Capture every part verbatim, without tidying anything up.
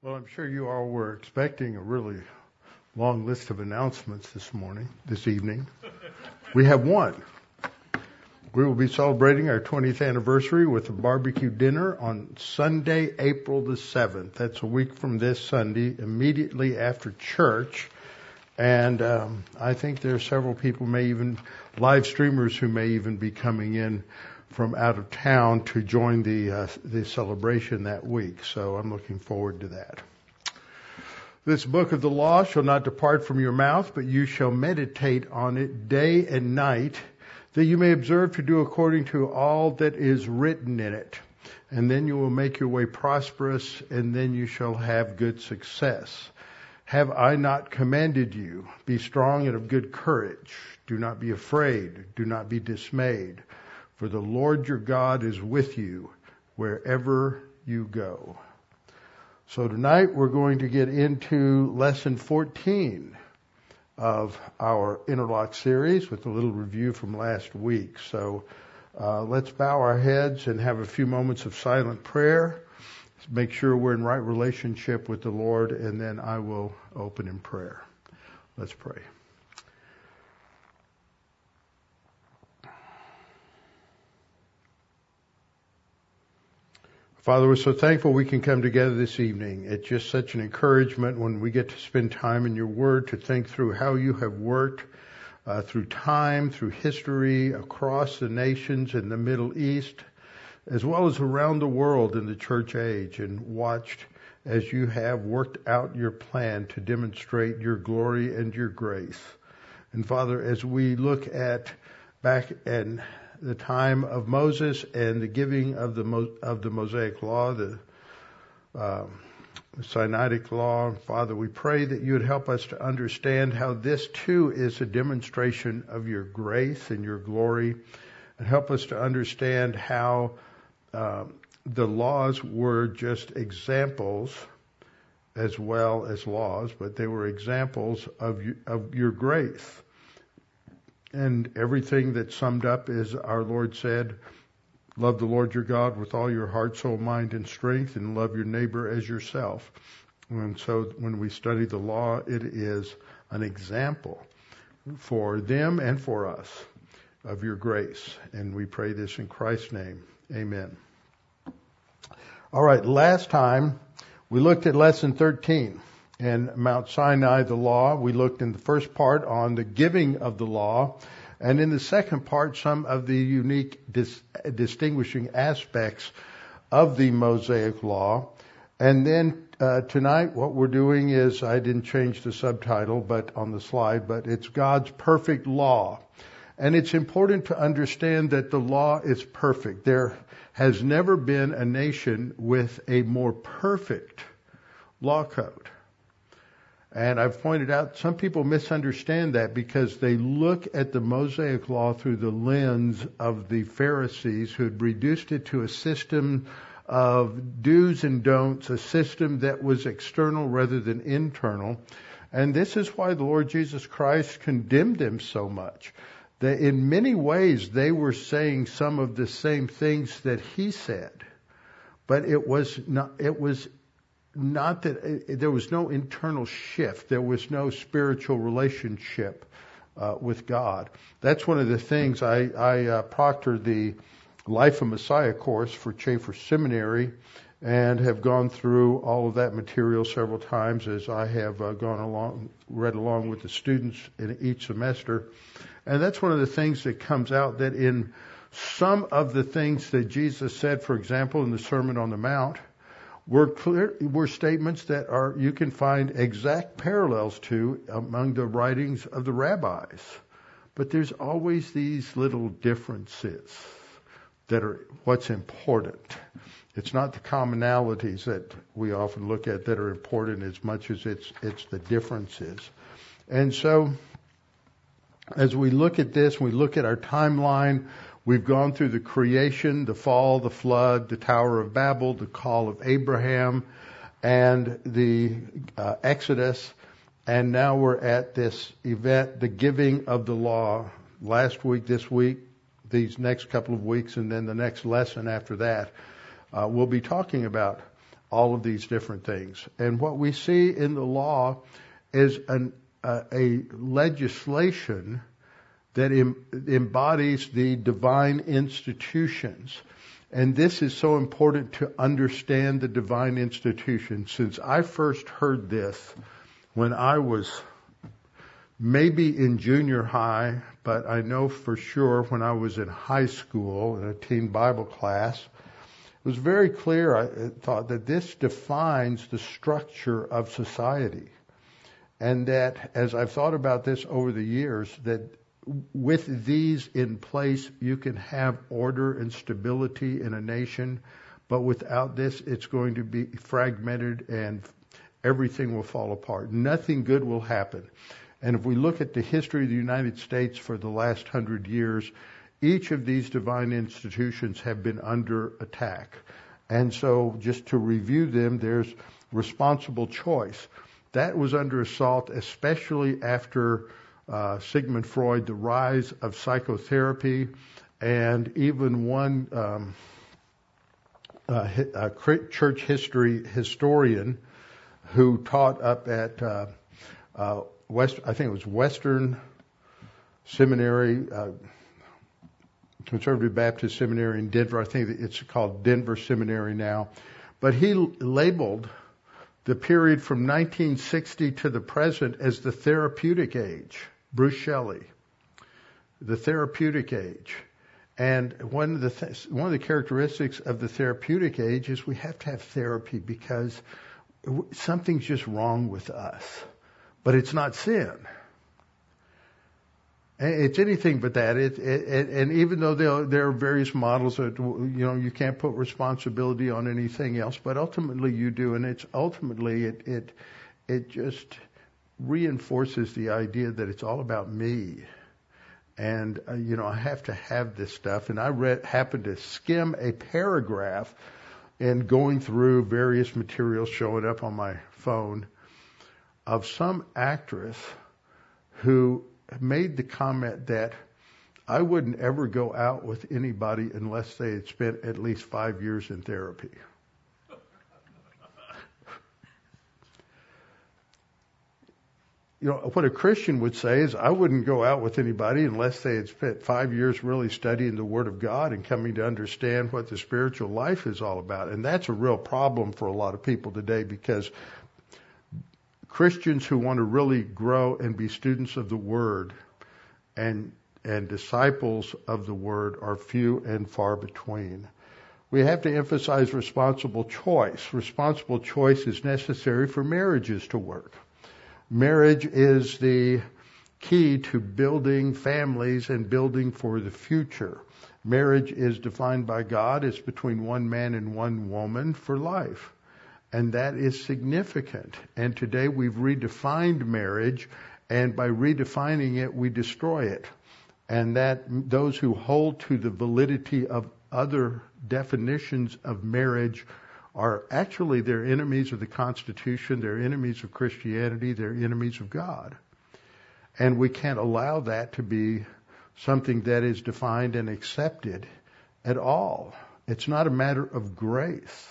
Well, I'm sure you all were expecting a really long list of announcements this morning, this evening. We have one. We will be celebrating our twentieth anniversary with a barbecue dinner on Sunday, April the seventh. That's a week from this Sunday, immediately after church. And um, I think there are several people, may even live streamers, who may even be coming in from out of town to join the uh, the celebration that week. So I'm looking forward to that. This book of the law shall not depart from your mouth, but you shall meditate on it day and night, that you may observe to do according to all that is written in it. And then you will make your way prosperous, and then you shall have good success. Have I not commanded you? Be strong and of good courage. Do not be afraid. Do not be dismayed. For the Lord your God is with you wherever you go. So tonight we're going to get into lesson fourteen of our Interlock series with a little review from last week. So uh, let's bow our heads and have a few moments of silent prayer. Make sure we're in right relationship with the Lord, and then I will open in prayer. Let's pray. Father, we're so thankful we can come together this evening. It's just such an encouragement when we get to spend time in your word to think through how you have worked uh, through time, through history, across the nations in the Middle East, as well as around the world in the church age, and watched as you have worked out your plan to demonstrate your glory and your grace. And Father, as we look at back and the time of Moses and the giving of the Mo- of the Mosaic Law, the uh, Sinaitic Law. Father, we pray that you would help us to understand how this too is a demonstration of your grace and your glory, and help us to understand how uh, the laws were just examples as well as laws, but they were examples of you, of your grace. And everything that's summed up is, our Lord said, love the Lord your God with all your heart, soul, mind, and strength, and love your neighbor as yourself. And so when we study the law, it is an example for them and for us of your grace. And we pray this in Christ's name. Amen. All right, last time we looked at lesson thirteen. And Mount Sinai, the law. We looked in the first part on the giving of the law, and in the second part, some of the unique dis- distinguishing aspects of the Mosaic law. And then uh, tonight, what we're doing is, I didn't change the subtitle, but on the slide, but it's God's perfect law. And it's important to understand that the law is perfect. There has never been a nation with a more perfect law code. And I've pointed out some people misunderstand that because they look at the Mosaic Law through the lens of the Pharisees, who had reduced it to a system of do's and don'ts, a system that was external rather than internal. And this is why the Lord Jesus Christ condemned them so much. That in many ways they were saying some of the same things that he said, but it was not, it was Not that uh, there was no internal shift. There was no spiritual relationship uh, with God. That's one of the things. I, I uh, proctored the Life of Messiah course for Chafer Seminary and have gone through all of that material several times as I have uh, gone along, read along with the students in each semester. And that's one of the things that comes out, that in some of the things that Jesus said, for example, in the Sermon on the Mount, were clear, were statements that are, you can find exact parallels to among the writings of the rabbis. But there's always these little differences that are what's important. It's not the commonalities that we often look at that are important as much as it's it's the differences. And so as we look at this, we look at our timeline. We've gone through the creation, the fall, the flood, the Tower of Babel, the call of Abraham, and the uh, Exodus. And now we're at this event, the giving of the law. Last week, this week, these next couple of weeks, and then the next lesson after that, uh, we'll be talking about all of these different things. And what we see in the law is an, uh, a legislation that em- embodies the divine institutions. And this is so important to understand the divine institutions. Since I first heard this when I was maybe in junior high, but I know for sure when I was in high school in a teen Bible class, it was very clear, I thought, that this defines the structure of society. And that as I've thought about this over the years, that with these in place, you can have order and stability in a nation, but without this, it's going to be fragmented and everything will fall apart. Nothing good will happen. And if we look at the history of the United States for the last hundred years, each of these divine institutions have been under attack. And so just to review them, there's responsible choice. That was under assault, especially after uh, Sigmund Freud, the rise of psychotherapy, and even one um, uh, a church history historian who taught up at uh, uh, West, I think it was Western Seminary, uh, Conservative Baptist Seminary in Denver. I think it's called Denver Seminary now. But he labeled the period from nineteen sixty to the present as the therapeutic age. Bruce Shelley, the therapeutic age. And one of the th- one of the characteristics of the therapeutic age is we have to have therapy because something's just wrong with us. But it's not sin. It's anything but that. It, it, and even though there, there are various models that, you know, you can't put responsibility on anything else, but ultimately you do. And it's ultimately, it, it, it just reinforces the idea that it's all about me. And, uh, you know, I have to have this stuff. And I read, happened to skim a paragraph and going through various materials showing up on my phone of some actress who made the comment that I wouldn't ever go out with anybody unless they had spent at least five years in therapy. You know, what a Christian would say is I wouldn't go out with anybody unless they had spent five years really studying the Word of God and coming to understand what the spiritual life is all about. And that's a real problem for a lot of people today, because Christians who want to really grow and be students of the Word and and disciples of the Word are few and far between. We have to emphasize responsible choice. Responsible choice is necessary for marriages to work. Marriage is the key to building families and building for the future. Marriage is defined by God as between one man and one woman for life. And that is significant. And today we've redefined marriage, and by redefining it, we destroy it. And that those who hold to the validity of other definitions of marriage are actually, they're enemies of the Constitution, they're enemies of Christianity, they're enemies of God. And we can't allow that to be something that is defined and accepted at all. It's not a matter of grace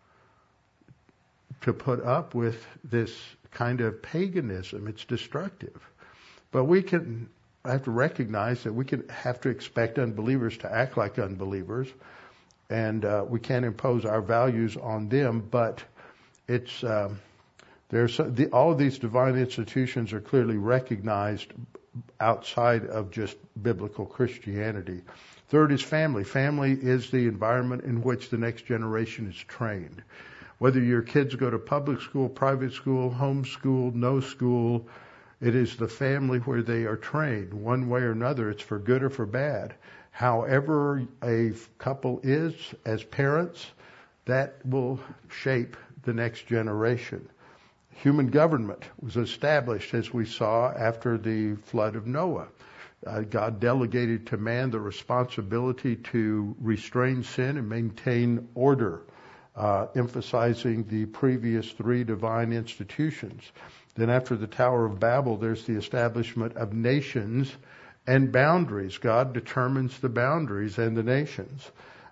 to put up with this kind of paganism. It's destructive. But we can have to recognize that we can have to expect unbelievers to act like unbelievers, and uh, we can't impose our values on them. But it's um, there's the, all of these divine institutions are clearly recognized outside of just biblical Christianity. Third is family. Family is the environment in which the next generation is trained. Whether your kids go to public school, private school, home school, no school, it is the family where they are trained. One way or another, it's for good or for bad. However a couple is as parents, that will shape the next generation. Human government was established, as we saw, after the flood of Noah. Uh, God delegated to man the responsibility to restrain sin and maintain order. Uh, emphasizing the previous three divine institutions. Then after the Tower of Babel, there's the establishment of nations and boundaries. God determines the boundaries and the nations.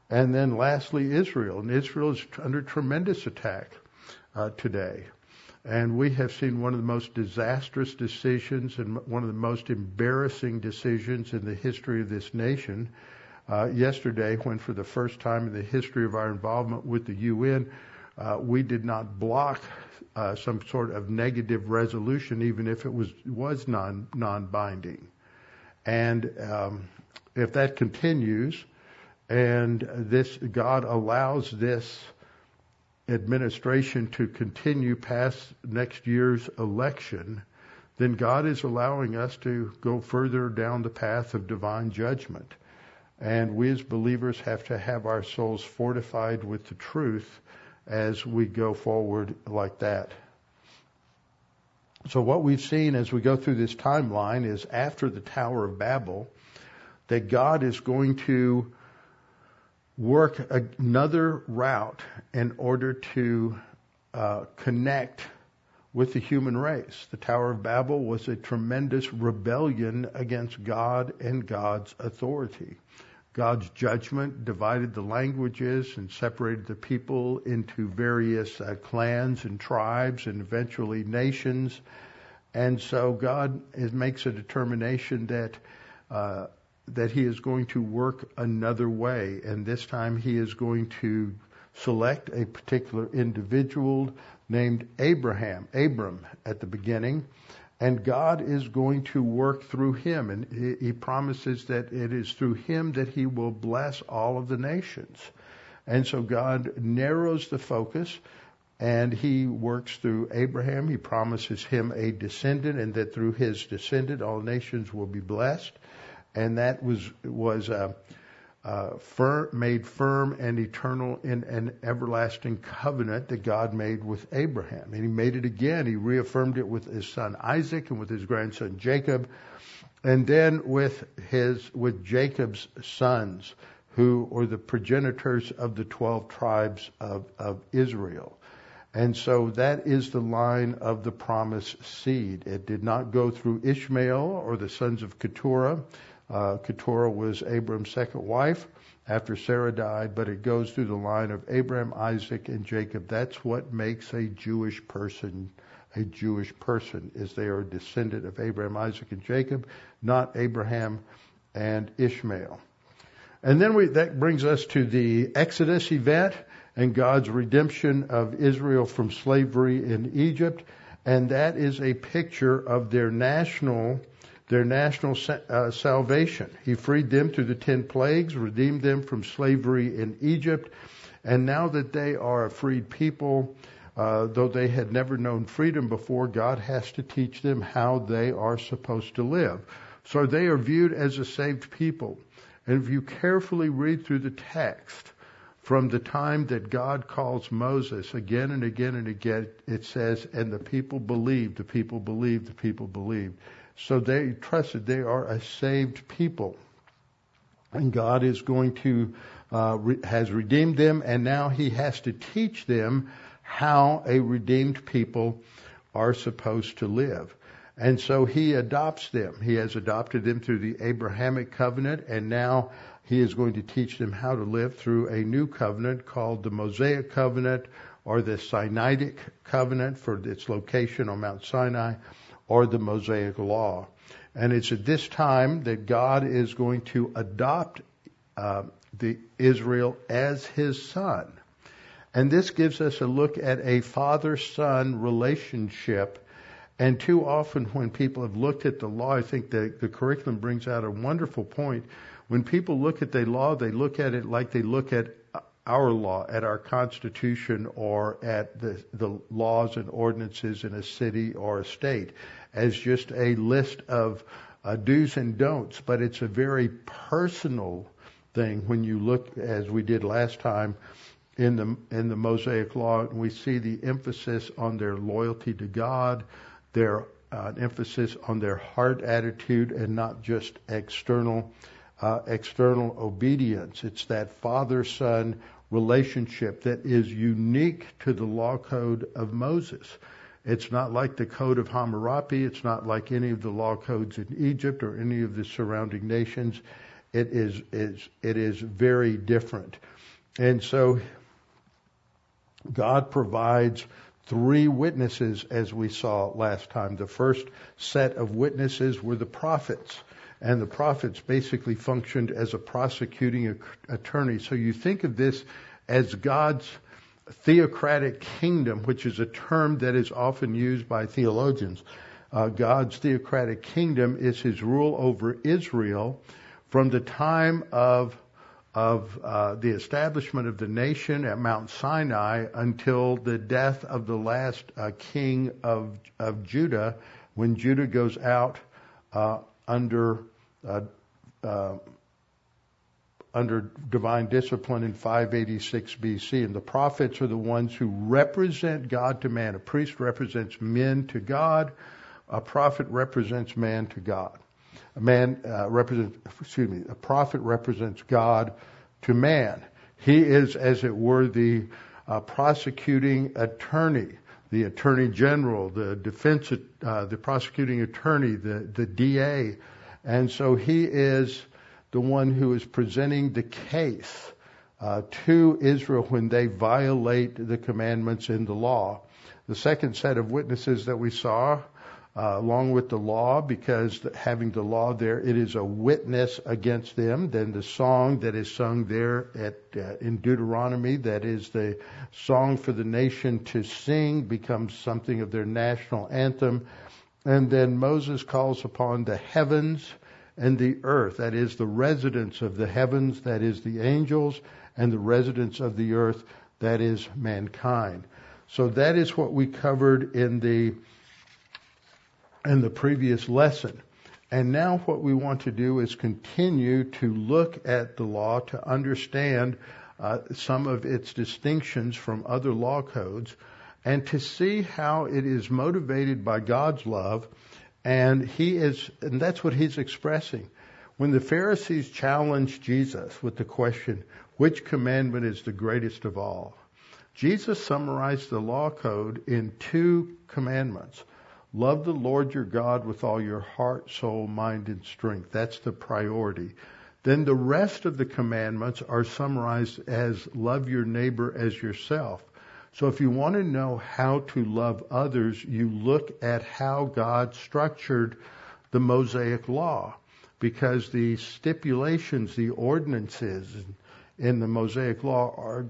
And then lastly, Israel. And Israel is under tremendous attack uh, today. And we have seen one of the most disastrous decisions and one of the most embarrassing decisions in the history of this nation. Uh, yesterday, when for the first time in the history of our involvement with the U N, uh, we did not block uh, some sort of negative resolution, even if it was was non non-binding. And um, if that continues, and this God allows this administration to continue past next year's election, then God is allowing us to go further down the path of divine judgment. And we as believers have to have our souls fortified with the truth as we go forward like that. So what we've seen as we go through this timeline is after the Tower of Babel, that God is going to work another route in order to uh, connect with the human race. The Tower of Babel was a tremendous rebellion against God and God's authority. God's judgment divided the languages and separated the people into various uh, clans and tribes and eventually nations. And so God is, makes a determination that uh, that he is going to work another way. And this time he is going to select a particular individual named Abraham, Abram at the beginning. And God is going to work through him. And he promises that it is through him that he will bless all of the nations. And so God narrows the focus and he works through Abraham. He promises him a descendant, and that through his descendant all nations will be blessed. And that was was uh, uh, firm, made firm and eternal in an everlasting covenant that God made with Abraham. And he made it again. He reaffirmed it with his son Isaac and with his grandson Jacob, and then with his with Jacob's sons, who are the progenitors of the twelve tribes of, of Israel. And so that is the line of the promised seed. It did not go through Ishmael or the sons of Keturah. Uh, Keturah was Abram's second wife after Sarah died, but it goes through the line of Abraham, Isaac, and Jacob. That's what makes a Jewish person a Jewish person, is they are a descendant of Abraham, Isaac, and Jacob, not Abraham and Ishmael. And then we, that brings us to the Exodus event and God's redemption of Israel from slavery in Egypt. And that is a picture of their national their national uh, salvation. He freed them through the ten plagues, redeemed them from slavery in Egypt. And now that they are a freed people, uh, though they had never known freedom before, God has to teach them how they are supposed to live. So they are viewed as a saved people. And if you carefully read through the text, from the time that God calls Moses again and again and again, it says, and the people believed, the people believed, the people believed. So they trusted they are a saved people. And God is going to, uh, re- has redeemed them, and now he has to teach them how a redeemed people are supposed to live. And so he adopts them. He has adopted them through the Abrahamic covenant, and now he is going to teach them how to live through a new covenant called the Mosaic covenant, or the Sinaitic covenant for its location on Mount Sinai, or the Mosaic law. And it's at this time that God is going to adopt uh, the Israel as his son. And this gives us a look at a father-son relationship. And too often when people have looked at the law, I think the, the curriculum brings out a wonderful point. When people look at the law, they look at it like they look at our law, at our Constitution, or at the, the laws and ordinances in a city or a state, as just a list of uh, do's and don'ts. But it's a very personal thing when you look, as we did last time, in the in the Mosaic law, and we see the emphasis on their loyalty to God, their uh, emphasis on their heart attitude, and not just external uh, external obedience. It's that father-son relationship that is unique to the law code of Moses. It's not like the code of Hammurabi. It's not like any of the law codes in Egypt or any of the surrounding nations. It is, is it is very different. And so God provides three witnesses, as we saw last time. The first set of witnesses were the prophets. And the prophets basically functioned as a prosecuting attorney. So you think of this as God's theocratic kingdom, which is a term that is often used by theologians. Uh, God's theocratic kingdom is his rule over Israel from the time of of uh, the establishment of the nation at Mount Sinai until the death of the last uh, king of of Judah, when Judah goes out uh, under uh, uh, under divine discipline in five eighty-six B C. And the prophets are the ones who represent God to man. A priest represents men to God. A prophet represents man to God. A man uh, represents, excuse me, a prophet represents God to man. He is, as it were, the uh, prosecuting attorney, the attorney general, the defense, uh, the prosecuting attorney, the, the D A. And so he is the one who is presenting the case uh, to Israel when they violate the commandments in the law. The second set of witnesses that we saw, Uh, along with the law, because having the law there, it is a witness against them. Then the song that is sung there at uh, in Deuteronomy, that is the song for the nation to sing, becomes something of their national anthem. And then Moses calls upon the heavens and the earth, that is the residents of the heavens, that is the angels, and the residents of the earth, that is mankind. So that is what we covered in the in the previous lesson. And now what we want to do is continue to look at the law to understand uh, some of its distinctions from other law codes, and to see how it is motivated by God's love. And he is, and that's what he's expressing. When the Pharisees challenged Jesus with the question, which commandment is the greatest of all? Jesus summarized the law code in two commandments. Love the Lord your God with all your heart, soul, mind, and strength. That's the priority. Then the rest of the commandments are summarized as love your neighbor as yourself. So if you want to know how to love others, you look at how God structured the Mosaic law, because the stipulations, the ordinances in the Mosaic law are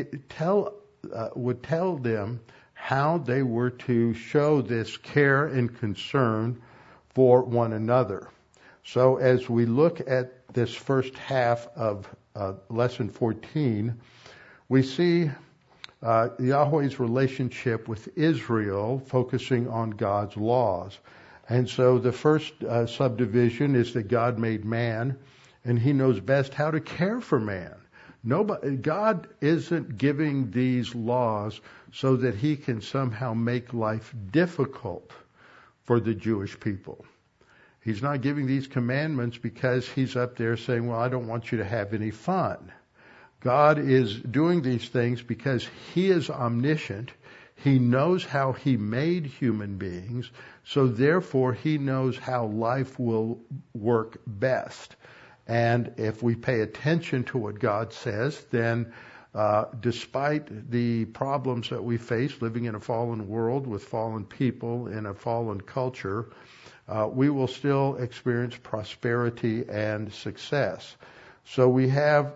tell uh, would tell them how they were to show this care and concern for one another. So as we look at this first half of uh, lesson fourteen, we see uh, Yahweh's relationship with Israel focusing on God's laws. And so the first uh, subdivision is that God made man, and he knows best how to care for man. Nobody, God isn't giving these laws so that he can somehow make life difficult for the Jewish people. He's not giving these commandments because he's up there saying, well, I don't want you to have any fun. God is doing these things because he is omniscient. He knows how he made human beings, so therefore he knows how life will work best. And if we pay attention to what God says, then uh, despite the problems that we face living in a fallen world with fallen people in a fallen culture, uh, we will still experience prosperity and success. So we have,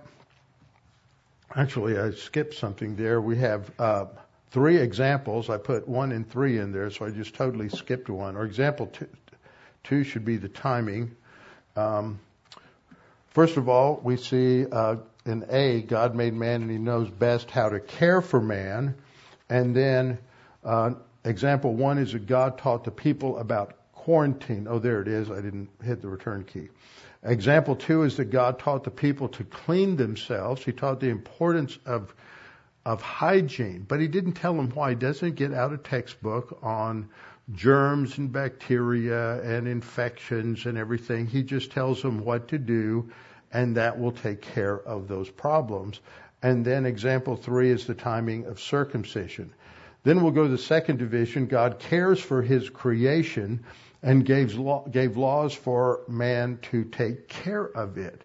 actually I skipped something there. We have uh, three examples. I put one and three in there, so I just totally skipped one. Or example two, two should be the timing. Um, First of all, we see uh, in A, God made man and he knows best how to care for man. And then uh, example one is that God taught the people about quarantine. Oh, there it is. I didn't hit the return key. Example two is that God taught the people to clean themselves. He taught the importance of of hygiene, but he didn't tell them why. He doesn't get out a textbook on germs and bacteria and infections and everything. He just tells them what to do, and that will take care of those problems. And then example three is the timing of circumcision. Then we'll go to the second division. God cares for his creation and gave, law, gave laws for man to take care of it.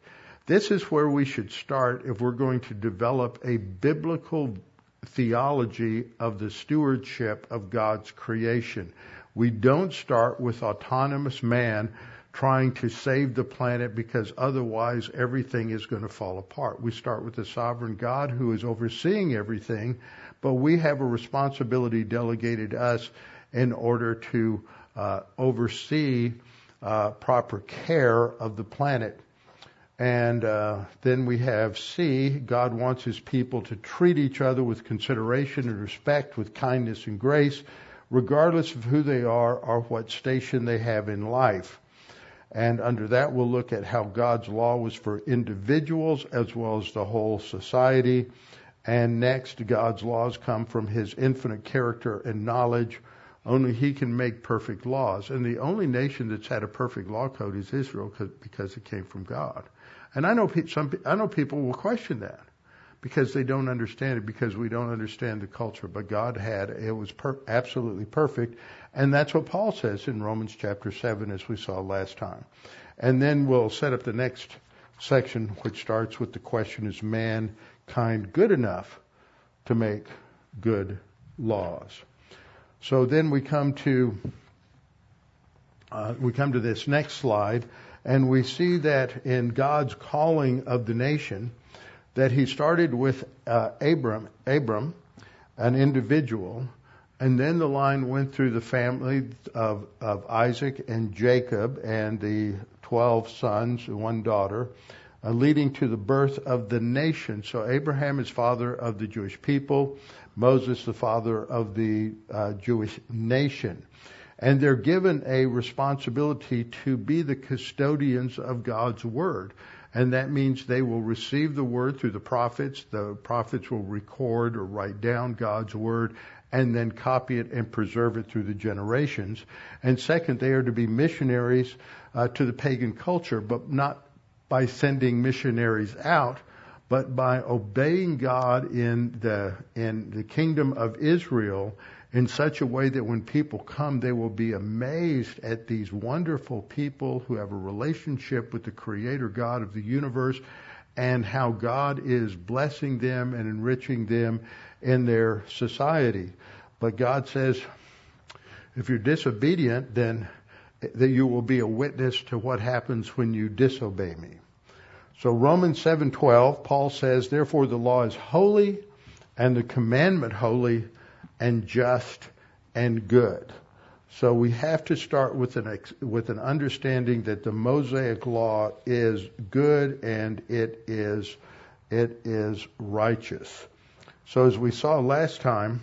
This is where we should start if we're going to develop a biblical theology of the stewardship of God's creation. We don't start with autonomous man trying to save the planet because otherwise everything is going to fall apart. We start with the sovereign God who is overseeing everything, but we have a responsibility delegated to us in order to uh, oversee uh, proper care of the planet. And uh, then we have C, God wants his people to treat each other with consideration and respect, with kindness and grace, regardless of who they are or what station they have in life. And under that, we'll look at how God's law was for individuals as well as the whole society. And next, God's laws come from his infinite character and knowledge. Only he can make perfect laws. And the only nation that's had a perfect law code is Israel because it came from God. And I know pe- some I know people will question that because they don't understand it, because we don't understand the culture. But God had, it was per- absolutely perfect. And that's what Paul says in Romans chapter seven, as we saw last time. And then we'll set up the next section, which starts with the question, is mankind good enough to make good laws? So then we come to uh, we come to this next slide, and we see that in God's calling of the nation, that he started with uh, Abram, Abram, an individual, and then the line went through the family of, of Isaac and Jacob and the twelve sons and one daughter, uh, leading to the birth of the nation. So Abraham is father of the Jewish people, Moses the father of the uh, Jewish nation. And they're given a responsibility to be the custodians of God's word. And that means they will receive the word through the prophets. The prophets will record or write down God's word and then copy it and preserve it through the generations. And second, they are to be missionaries uh, to the pagan culture, but not by sending missionaries out, but by obeying God in the in the kingdom of Israel in such a way that when people come, they will be amazed at these wonderful people who have a relationship with the Creator God of the universe, and how God is blessing them and enriching them in their society. But God says, if you're disobedient, then that you will be a witness to what happens when you disobey me. So Romans seven twelve, Paul says, therefore the law is holy, and the commandment holy, and just and good. So we have to start with an ex- with an understanding that the Mosaic law is good and it is it is righteous. So as we saw last time,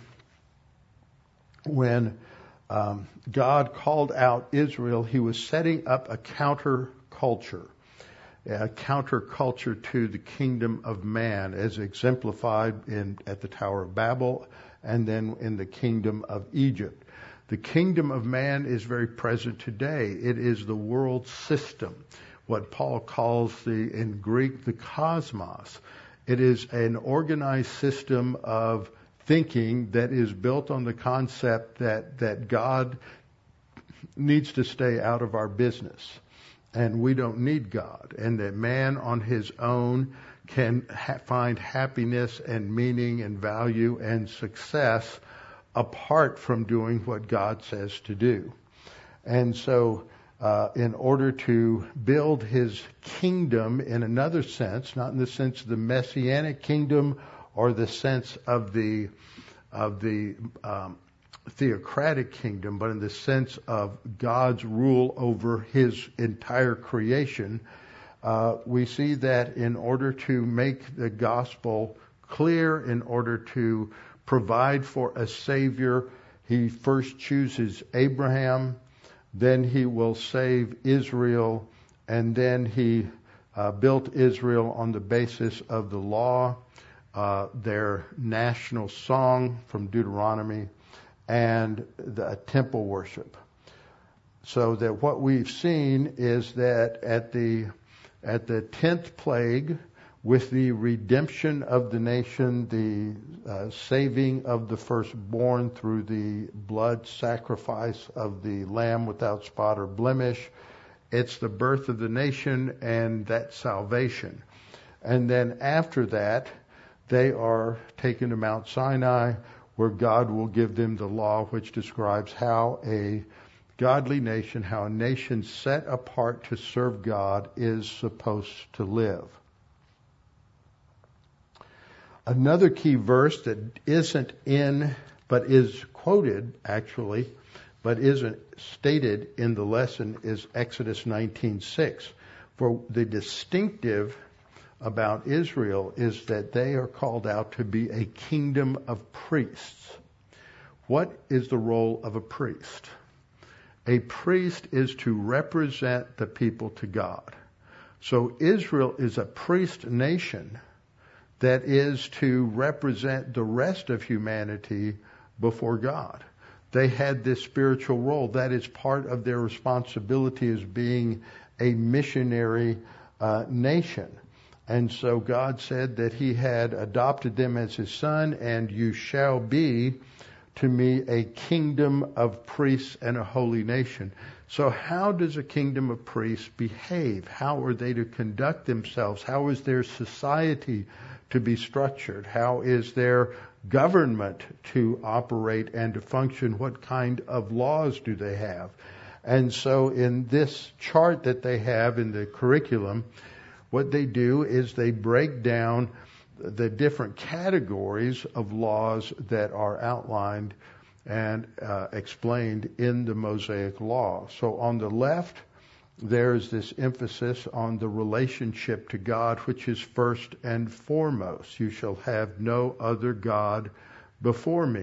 when um, God called out Israel, he was setting up a counter culture, a counter culture to the kingdom of man, as exemplified in at the Tower of Babel, and then in the kingdom of Egypt. The kingdom of man is very present today. It is the world system, what Paul calls the in Greek the cosmos. It is an organized system of thinking that is built on the concept that that God needs to stay out of our business, and we don't need God, and that man on his own can ha- find happiness and meaning and value and success apart from doing what God says to do. And so uh, in order to build his kingdom in another sense, not in the sense of the messianic kingdom or the sense of the of the um, theocratic kingdom, but in the sense of God's rule over his entire creation, Uh, we see that in order to make the gospel clear, in order to provide for a Savior, he first chooses Abraham, then he will save Israel, and then he uh, built Israel on the basis of the law, uh, their national song from Deuteronomy, and the temple worship. So that what we've seen is that at the At the tenth plague, with the redemption of the nation, the uh, saving of the firstborn through the blood sacrifice of the lamb without spot or blemish, it's the birth of the nation and that salvation. And then after that, they are taken to Mount Sinai, where God will give them the law, which describes how a godly nation, how a nation set apart to serve God is supposed to live. Another key verse that isn't in, but is quoted actually, but isn't stated in the lesson is Exodus nineteen six. For the distinctive about Israel is that they are called out to be a kingdom of priests. What is the role of a priest? A priest is to represent the people to God. So Israel is a priest nation that is to represent the rest of humanity before God. They had this spiritual role. That is part of their responsibility as being a missionary uh, nation. And so God said that He had adopted them as His son, and you shall be to me a kingdom of priests and a holy nation. So how does a kingdom of priests behave? How are they to conduct themselves? How is their society to be structured? How is their government to operate and to function? What kind of laws do they have? And so in this chart that they have in the curriculum, what they do is they break down the different categories of laws that are outlined and uh, explained in the Mosaic Law. So on the left, there's this emphasis on the relationship to God, which is first and foremost. You shall have no other God before me.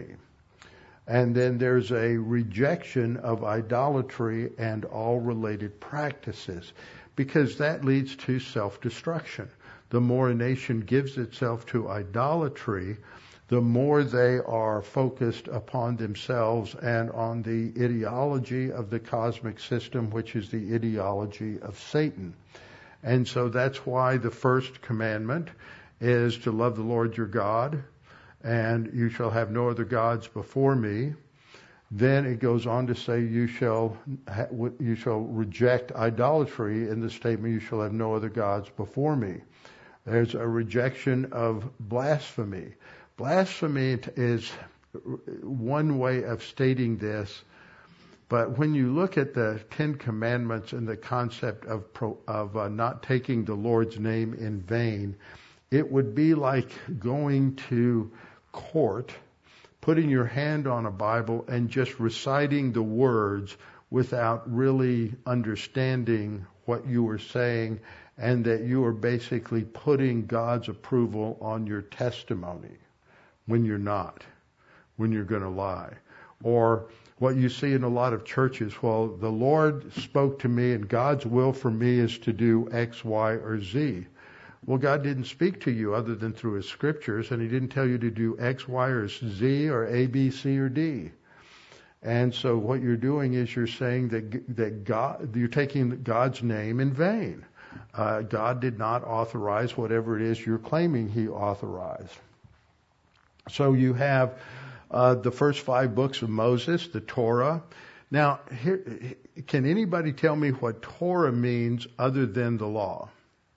And then there's a rejection of idolatry and all related practices, because that leads to self-destruction. The more a nation gives itself to idolatry, the more they are focused upon themselves and on the ideology of the cosmic system, which is the ideology of Satan. And so that's why the first commandment is to love the Lord your God, and you shall have no other gods before me. Then it goes on to say you shall ha- you shall reject idolatry in the statement, you shall have no other gods before me. There's a rejection of blasphemy. Blasphemy is one way of stating this, but when you look at the Ten Commandments and the concept of pro, of uh, not taking the Lord's name in vain, it would be like going to court, putting your hand on a Bible and just reciting the words without really understanding what you were saying, and that you are basically putting God's approval on your testimony when you're not, when you're going to lie. Or what you see in a lot of churches, well, the Lord spoke to me and God's will for me is to do X, Y, or Z. Well, God didn't speak to you other than through His scriptures, and He didn't tell you to do X, Y, or Z, or A, B, C, or D. And so what you're doing is you're saying that that God, you're taking God's name in vain. Uh, God did not authorize whatever it is you're claiming He authorized. So you have uh, the first five books of Moses, the Torah. Now, here, can anybody tell me what Torah means other than the law?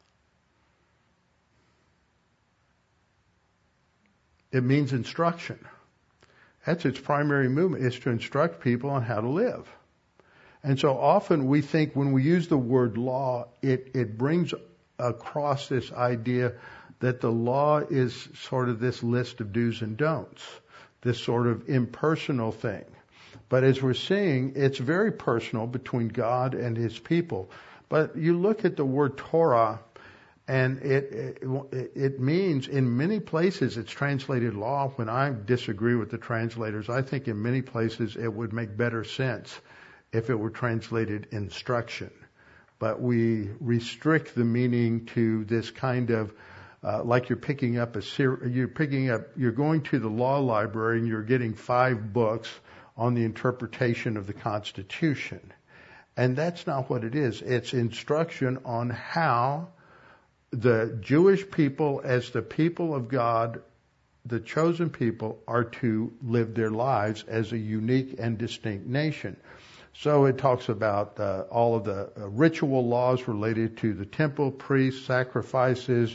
It means instruction. That's its primary movement, is to instruct people on how to live. And so often we think when we use the word law, it, it brings across this idea that the law is sort of this list of do's and don'ts, this sort of impersonal thing. But as we're seeing, it's very personal between God and His people. But you look at the word Torah, and it, it it means, in many places it's translated law. When I disagree with the translators, I think in many places it would make better sense if it were translated instruction. But we restrict the meaning to this kind of uh, like you're picking up a ser- you're picking up you're going to the law library and you're getting five books on the interpretation of the Constitution. And that's not what it is. It's instruction on how the Jewish people, as the people of God, the chosen people, are to live their lives as a unique and distinct nation. So it talks about uh, all of the uh, ritual laws related to the temple, priests, sacrifices,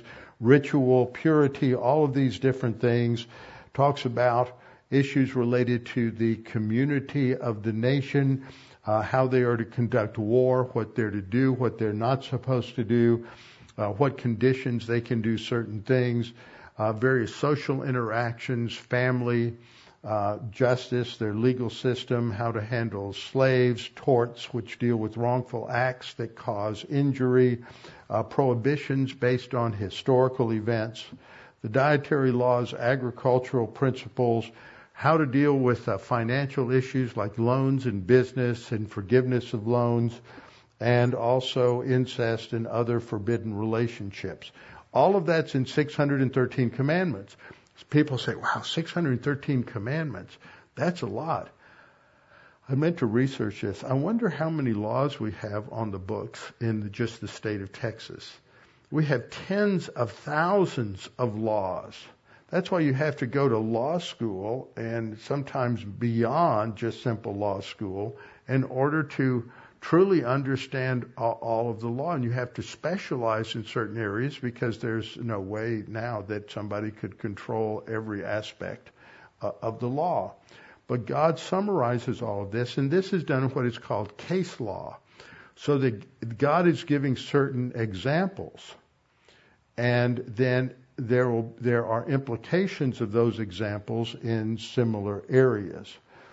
ritual, purity, all of these different things. Talks about issues related to the community of the nation, uh, how they are to conduct war, what they're to do, what they're not supposed to do, uh, what conditions they can do certain things, uh, various social interactions, family, uh, justice, their legal system, how to handle slaves, torts, which deal with wrongful acts that cause injury, uh, prohibitions based on historical events, the dietary laws, agricultural principles, how to deal with uh, financial issues like loans and business and forgiveness of loans, and also incest and other forbidden relationships. All of that's in six hundred thirteen commandments. People say, wow, six hundred thirteen commandments, that's a lot. I meant to research this. I wonder how many laws we have on the books in the, just the state of Texas. We have tens of thousands of laws. That's why you have to go to law school, and sometimes beyond just simple law school, in order to truly understand all of the law. And you have to specialize in certain areas, because there's no way now that somebody could control every aspect uh, of the law. But God summarizes all of this, and this is done in what is called case law. So that God is giving certain examples, and then there will, there are implications of those examples in similar areas.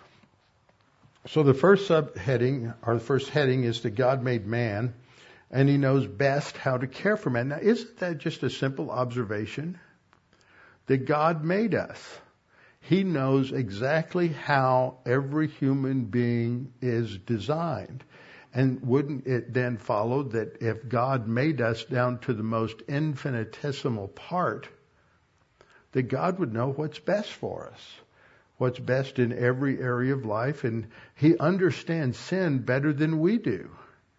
So the first subheading, or the first heading, is that God made man, and He knows best how to care for man. Now, isn't that just a simple observation? That God made us. He knows exactly how every human being is designed. And wouldn't it then follow that if God made us down to the most infinitesimal part, that God would know what's best for us, what's best in every area of life? And He understands sin better than we do.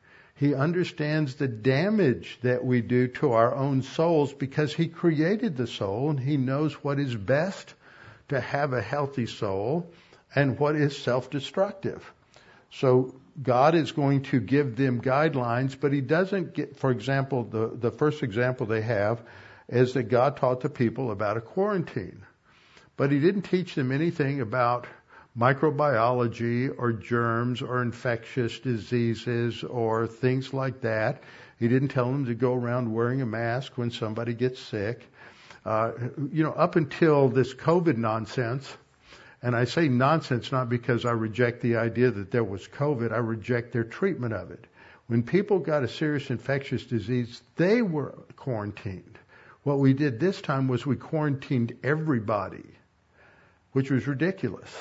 He understands the damage that we do to our own souls, because He created the soul, and He knows what is best to have a healthy soul and what is self-destructive. So God is going to give them guidelines, but He doesn't get, for example, the, the first example they have is that God taught the people about a quarantine. But He didn't teach them anything about microbiology or germs or infectious diseases or things like that. He didn't tell them to go around wearing a mask when somebody gets sick. Uh, you know, up until this COVID nonsense, and I say nonsense not because I reject the idea that there was COVID, I reject their treatment of it. When people got a serious infectious disease, they were quarantined. What we did this time was we quarantined everybody, which was ridiculous.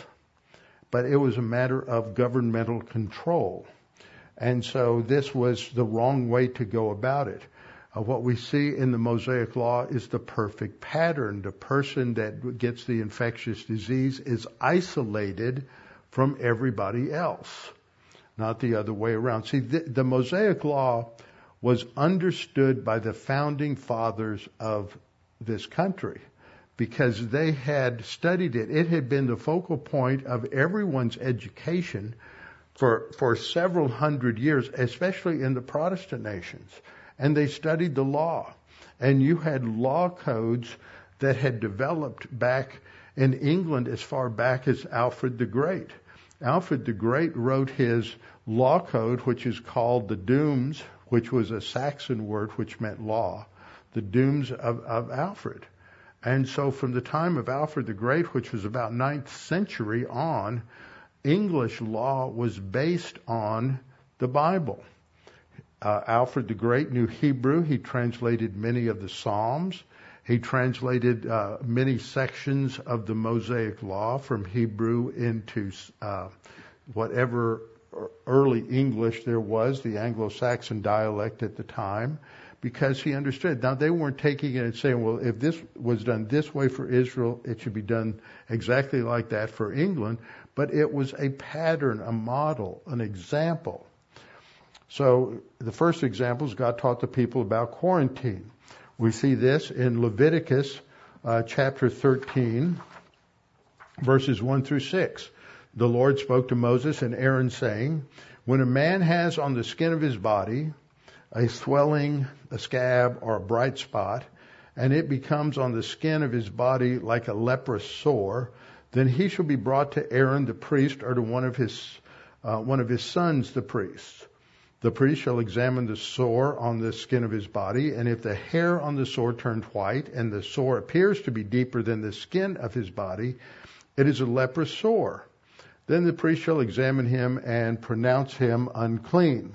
But it was a matter of governmental control. And so this was the wrong way to go about it. Uh, what we see in the Mosaic Law is the perfect pattern. The person that gets the infectious disease is isolated from everybody else, not the other way around. See, the, the Mosaic Law was understood by the founding fathers of this country because they had studied it. It had been the focal point of everyone's education for, for several hundred years, especially in the Protestant nations. And they studied the law. And you had law codes that had developed back in England as far back as Alfred the Great. Alfred the Great wrote his law code, which is called the Dooms, which was a Saxon word which meant law, the Dooms of, of Alfred. And so from the time of Alfred the Great, which was about ninth century on, English law was based on the Bible. Uh, Alfred the Great knew Hebrew. He translated many of the Psalms. He translated uh, many sections of the Mosaic Law from Hebrew into uh, whatever early English there was, the Anglo-Saxon dialect at the time, because he understood. Now, they weren't taking it and saying, well, if this was done this way for Israel, it should be done exactly like that for England. But it was a pattern, a model, an example. So the first example is God taught the people about quarantine. We see this in Leviticus uh, chapter thirteen, verses one through six. The Lord spoke to Moses and Aaron, saying, when a man has on the skin of his body a swelling, a scab, or a bright spot, and it becomes on the skin of his body like a leprous sore, then he shall be brought to Aaron the priest, or to one of his uh, one of his sons the priests. The priest shall examine the sore on the skin of his body, and if the hair on the sore turned white, and the sore appears to be deeper than the skin of his body, it is a leprous sore. Then the priest shall examine him and pronounce him unclean.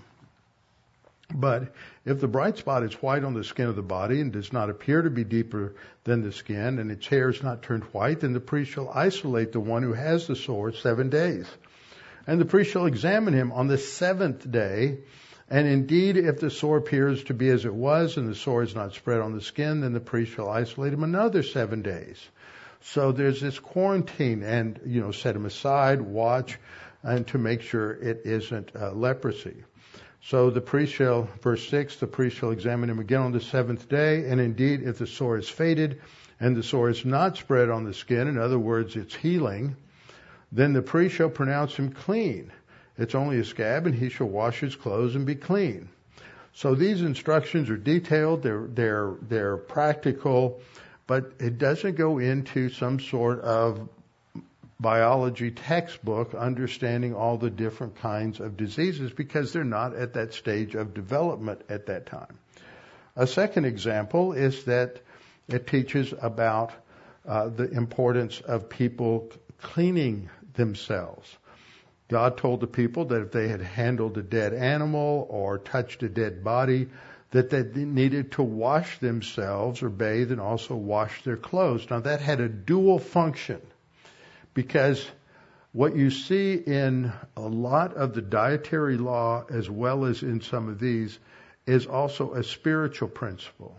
But if the bright spot is white on the skin of the body and does not appear to be deeper than the skin, and its hair is not turned white, then the priest shall isolate the one who has the sore seven days. And the priest shall examine him on the seventh day. And indeed, if the sore appears to be as it was, and the sore is not spread on the skin, then the priest shall isolate him another seven days. So there's this quarantine, and, you know, set him aside, watch, and to make sure it isn't uh, leprosy. So the priest shall, verse six, the priest shall examine him again on the seventh day, and indeed, if the sore is faded, and the sore is not spread on the skin, in other words, it's healing, then the priest shall pronounce him clean. It's only a scab, and he shall wash his clothes and be clean. So these instructions are detailed, they're, they're, they're practical, but it doesn't go into some sort of biology textbook understanding all the different kinds of diseases, because they're not at that stage of development at that time. A second example is that it teaches about uh, the importance of people cleaning themselves. God told the people that if they had handled a dead animal or touched a dead body, that they needed to wash themselves or bathe and also wash their clothes. Now that had a dual function, because what you see in a lot of the dietary law, as well as in some of these, is also a spiritual principle.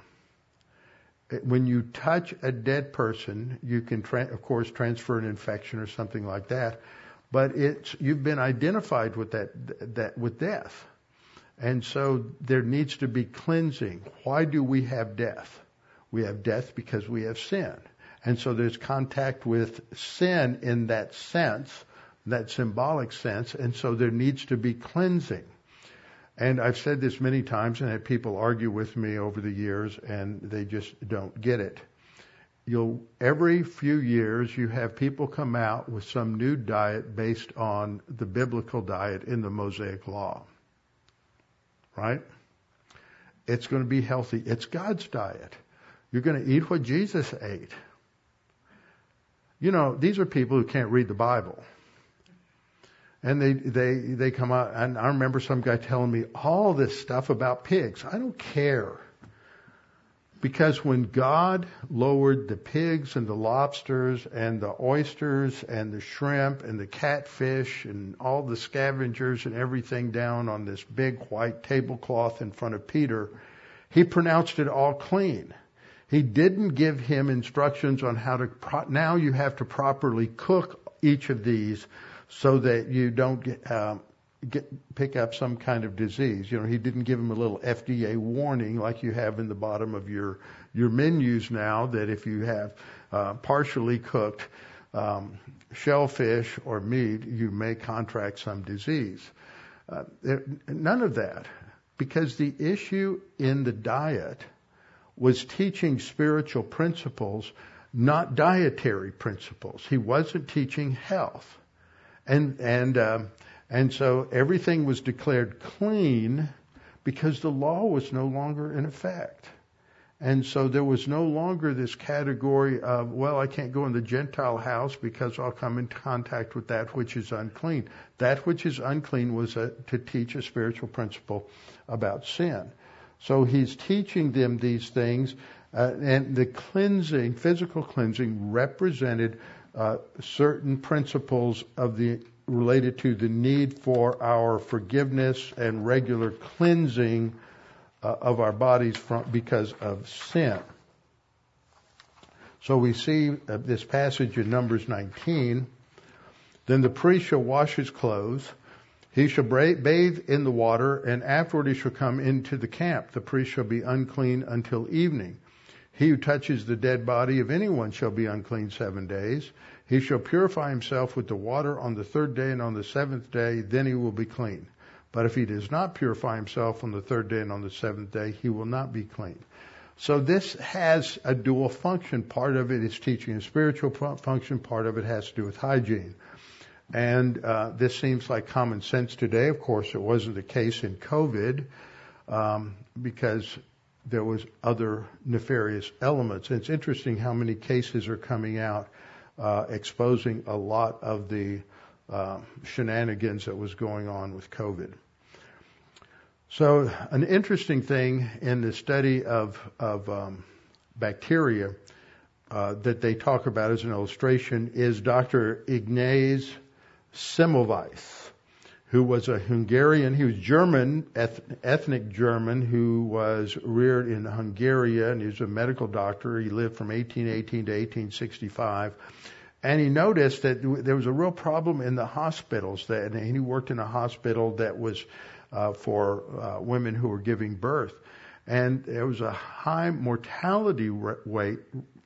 When you touch a dead person, you can, tra- of course, transfer an infection or something like that, but it's you've been identified with that that with death, and so there needs to be cleansing. Why do we have death? We have death because we have sin, and so there's contact with sin in that sense, that symbolic sense, and so there needs to be cleansing. And I've said this many times, and had people argue with me over the years, and they just don't get it. You'll every few years you have people come out with some new diet based on the biblical diet in the Mosaic Law. Right? It's going to be healthy. It's God's diet. You're going to eat what Jesus ate. You know, these are people who can't read the Bible. And they, they, they come out, and I remember some guy telling me all this stuff about pigs. I don't care. Because when God lowered the pigs and the lobsters and the oysters and the shrimp and the catfish and all the scavengers and everything down on this big white tablecloth in front of Peter, he pronounced it all clean. He didn't give him instructions on how to, pro- now you have to properly cook each of these so that you don't get, um, get, pick up some kind of disease. You know, he didn't give him a little F D A warning like you have in the bottom of your, your menus now, that if you have uh, partially cooked um, shellfish or meat, you may contract some disease. Uh, there, none of that, because the issue in the diet was teaching spiritual principles, not dietary principles. He wasn't teaching health. And and um, and so everything was declared clean because the law was no longer in effect. And so there was no longer this category of, well, I can't go in the Gentile house because I'll come in contact with that which is unclean. That which is unclean was a, to teach a spiritual principle about sin. So he's teaching them these things, uh, and the cleansing, physical cleansing, represented Uh, certain principles of the related to the need for our forgiveness and regular cleansing uh, of our bodies from because of sin. So we see uh, this passage in Numbers nineteen. Then the priest shall wash his clothes. He shall bathe in the water, and afterward he shall come into the camp. The priest shall be unclean until evening. He who touches the dead body of anyone shall be unclean seven days. He shall purify himself with the water on the third day and on the seventh day, then he will be clean. But if he does not purify himself on the third day and on the seventh day, he will not be clean. So this has a dual function. Part of it is teaching a spiritual function. Part of it has to do with hygiene. And uh, this seems like common sense today. Of course, it wasn't the case in COVID um, because there was other nefarious elements. And it's interesting how many cases are coming out uh, exposing a lot of the uh, shenanigans that was going on with COVID. So an interesting thing in the study of, of um, bacteria uh, that they talk about as an illustration is Doctor Ignaz Semmelweis, who was a Hungarian, he was German, ethnic German, who was reared in Hungary, and he was a medical doctor. He lived from eighteen eighteen to eighteen sixty-five. And he noticed that there was a real problem in the hospitals, that, and he worked in a hospital that was uh, for uh, women who were giving birth. And there was a high mortality rate,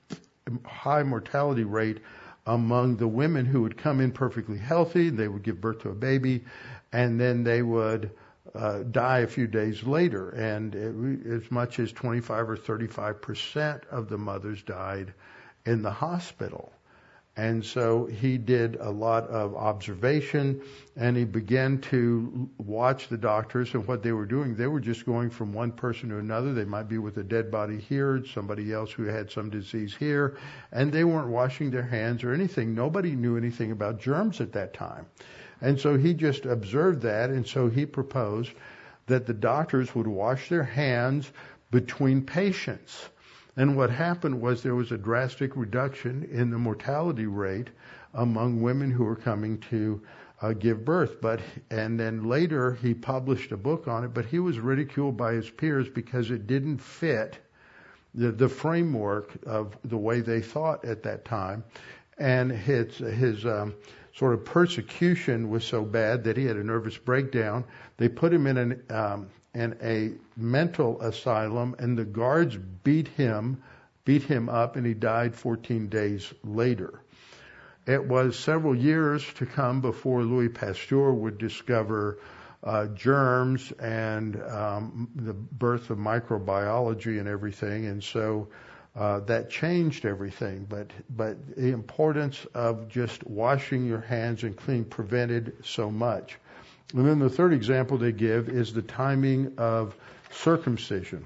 high mortality rate among the women who would come in perfectly healthy. They would give birth to a baby, and then they would uh, die a few days later. And it, as much as twenty-five or thirty-five percent of the mothers died in the hospital. And so he did a lot of observation, and he began to watch the doctors and what they were doing. They were just going from one person to another. They might be with a dead body here, somebody else who had some disease here, and they weren't washing their hands or anything. Nobody knew anything about germs at that time. And so he just observed that, and so he proposed that the doctors would wash their hands between patients. And what happened was there was a drastic reduction in the mortality rate among women who were coming to uh, give birth. But and then later he published a book on it, but he was ridiculed by his peers because it didn't fit the, the framework of the way they thought at that time. And his his um, sort of persecution was so bad that he had a nervous breakdown. They put him in an um, in a mental asylum, and the guards beat him, beat him up, and he died fourteen days later. It was several years to come before Louis Pasteur would discover uh, germs and um, the birth of microbiology and everything, and so uh, that changed everything. But but the importance of just washing your hands and cleaning prevented so much. And then the third example they give is the timing of circumcision.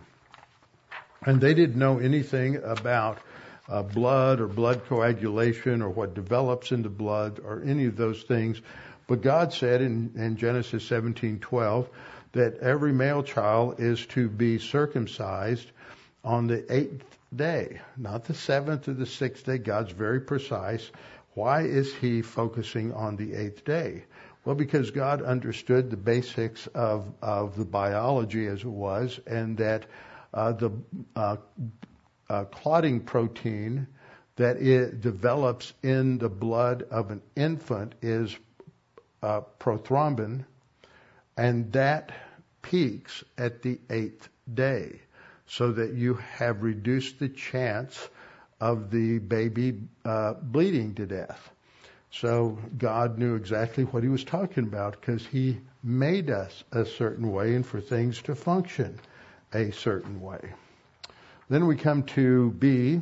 And they didn't know anything about uh, blood or blood coagulation or what develops in the blood or any of those things. But God said in, in Genesis seventeen twelve that every male child is to be circumcised on the eighth day, not the seventh or the sixth day. God's very precise. Why is he focusing on the eighth day? Well, because God understood the basics of, of the biology as it was, and that uh, the uh, uh, clotting protein that it develops in the blood of an infant is uh, prothrombin, and that peaks at the eighth day, so that you have reduced the chance of the baby uh, bleeding to death. So God knew exactly what he was talking about because he made us a certain way and for things to function a certain way. Then we come to B,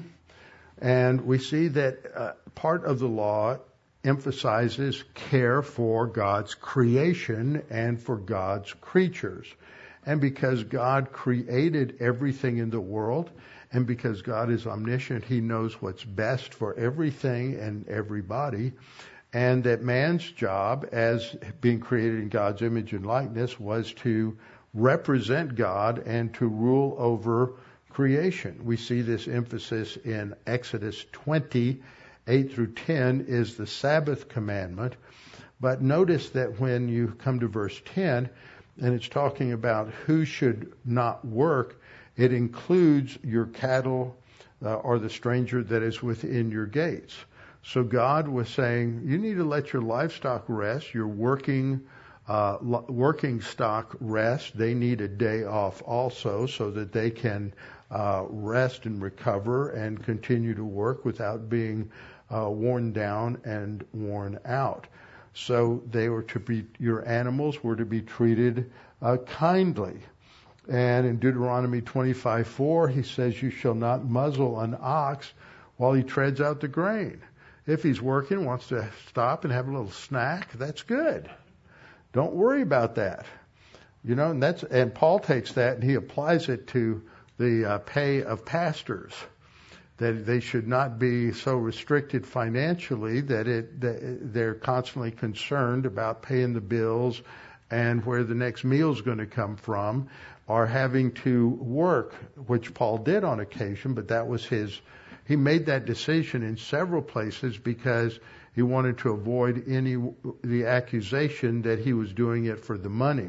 and we see that uh, part of the law emphasizes care for God's creation and for God's creatures. And because God created everything in the world, and because God is omniscient, he knows what's best for everything and everybody. And that man's job, as being created in God's image and likeness, was to represent God and to rule over creation. We see this emphasis in Exodus twenty, eight through ten is the Sabbath commandment. But notice that when you come to verse ten, and it's talking about who should not work, it includes your cattle uh, or the stranger that is within your gates. So God was saying, you need to let your livestock rest, your working uh, working stock rest. They need a day off also so that they can uh, rest and recover and continue to work without being uh, worn down and worn out. So they were to be, your animals were to be treated uh, kindly. And in Deuteronomy twenty-five four, he says, you shall not muzzle an ox while he treads out the grain. If he's working, wants to stop and have a little snack, that's good. Don't worry about that. You know, and that's, and Paul takes that and he applies it to the uh, pay of pastors. That they should not be so restricted financially that it that they're constantly concerned about paying the bills and where the next meal is going to come from, or having to work, which Paul did on occasion, but that was his, he made that decision in several places because he wanted to avoid any, the accusation that he was doing it for the money.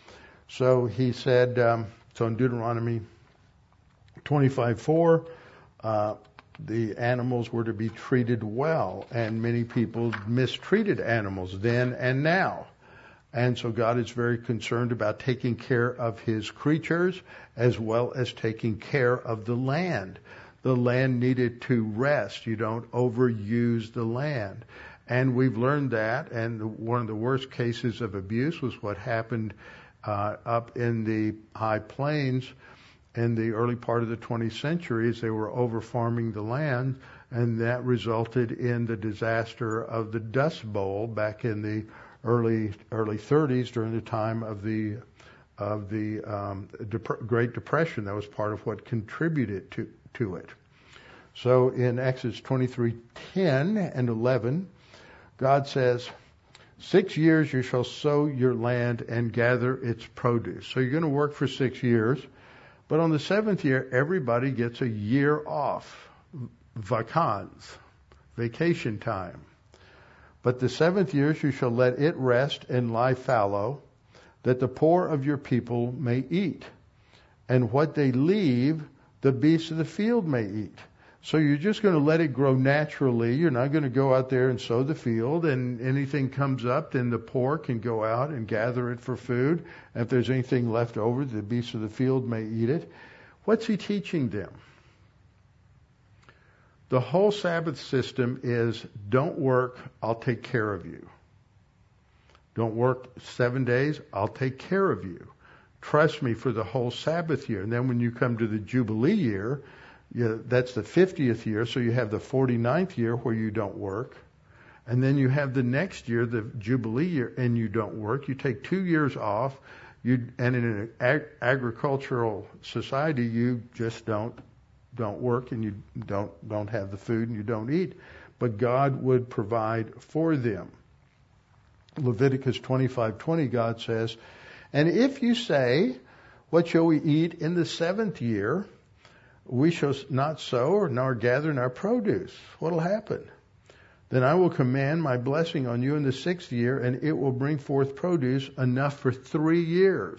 So he said, um, so in Deuteronomy twenty-five four, uh, the animals were to be treated well, and many people mistreated animals then and now. And so God is very concerned about taking care of his creatures as well as taking care of the land. The land needed to rest. You don't overuse the land. And we've learned that, and one of the worst cases of abuse was what happened uh, up in the high plains in the early part of the twentieth century as they were over-farming the land, and that resulted in the disaster of the Dust Bowl back in the early early thirties during the time of the of the um, Dep- Great Depression. That was part of what contributed to to it. So in Exodus twenty-three ten and eleven, God says, six years you shall sow your land and gather its produce. So you're going to work for six years, but on the seventh year, everybody gets a year off, vacances, vacation time. But the seventh year you shall let it rest and lie fallow, that the poor of your people may eat. And what they leave, the beasts of the field may eat. So you're just going to let it grow naturally. You're not going to go out there and sow the field, and anything comes up, then the poor can go out and gather it for food. And if there's anything left over, the beasts of the field may eat it. What's he teaching them? The whole Sabbath system is, don't work, I'll take care of you. Don't work seven days, I'll take care of you. Trust me for the whole Sabbath year. And then when you come to the Jubilee year, you, that's the fiftieth year, so you have the forty-ninth year where you don't work. And then you have the next year, the Jubilee year, and you don't work. You take two years off, you, and in an ag- agricultural society, you just don't don't work, and you don't don't have the food, and you don't eat. But God would provide for them. Leviticus twenty-five twenty, God says, and if you say, what shall we eat in the seventh year? We shall not sow nor gather our produce. What will happen? Then I will command my blessing on you in the sixth year, and it will bring forth produce enough for three years.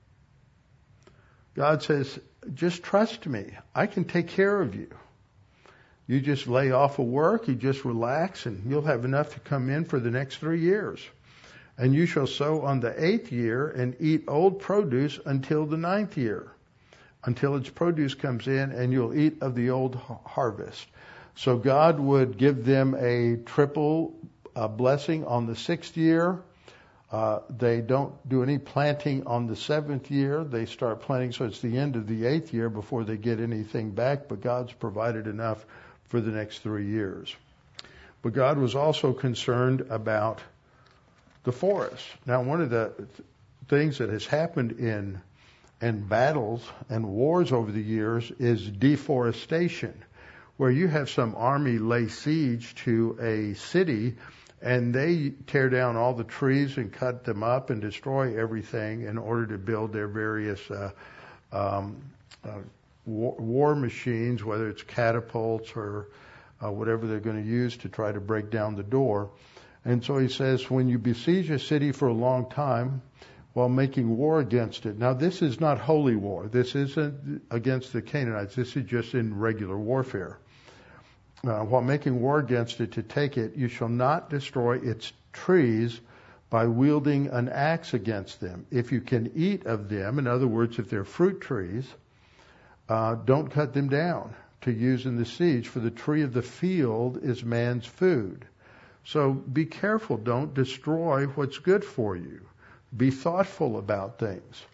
God says, just trust me. I can take care of you. You just lay off of work, you just relax, and you'll have enough to come in for the next three years. And you shall sow on the eighth year and eat old produce until the ninth year, until its produce comes in, and you'll eat of the old harvest. So God would give them a triple uh, blessing on the sixth year. Uh, they don't do any planting on the seventh year. They start planting, so it's the end of the eighth year before they get anything back, but God's provided enough for the next three years. But God was also concerned about the forest. Now, one of the things that has happened in and battles and wars over the years is deforestation, where you have some army lay siege to a city and they tear down all the trees and cut them up and destroy everything in order to build their various uh, um, uh, war, war machines, whether it's catapults or uh, whatever they're going to use to try to break down the door. And so he says, when you besiege a city for a long time, while making war against it. Now, this is not holy war. This isn't against the Canaanites. This is just in regular warfare. Uh, while making war against it to take it, you shall not destroy its trees by wielding an axe against them. If you can eat of them, in other words, if they're fruit trees, uh, don't cut them down to use in the siege, for the tree of the field is man's food. So be careful. Don't destroy what's good for you. Be thoughtful about things.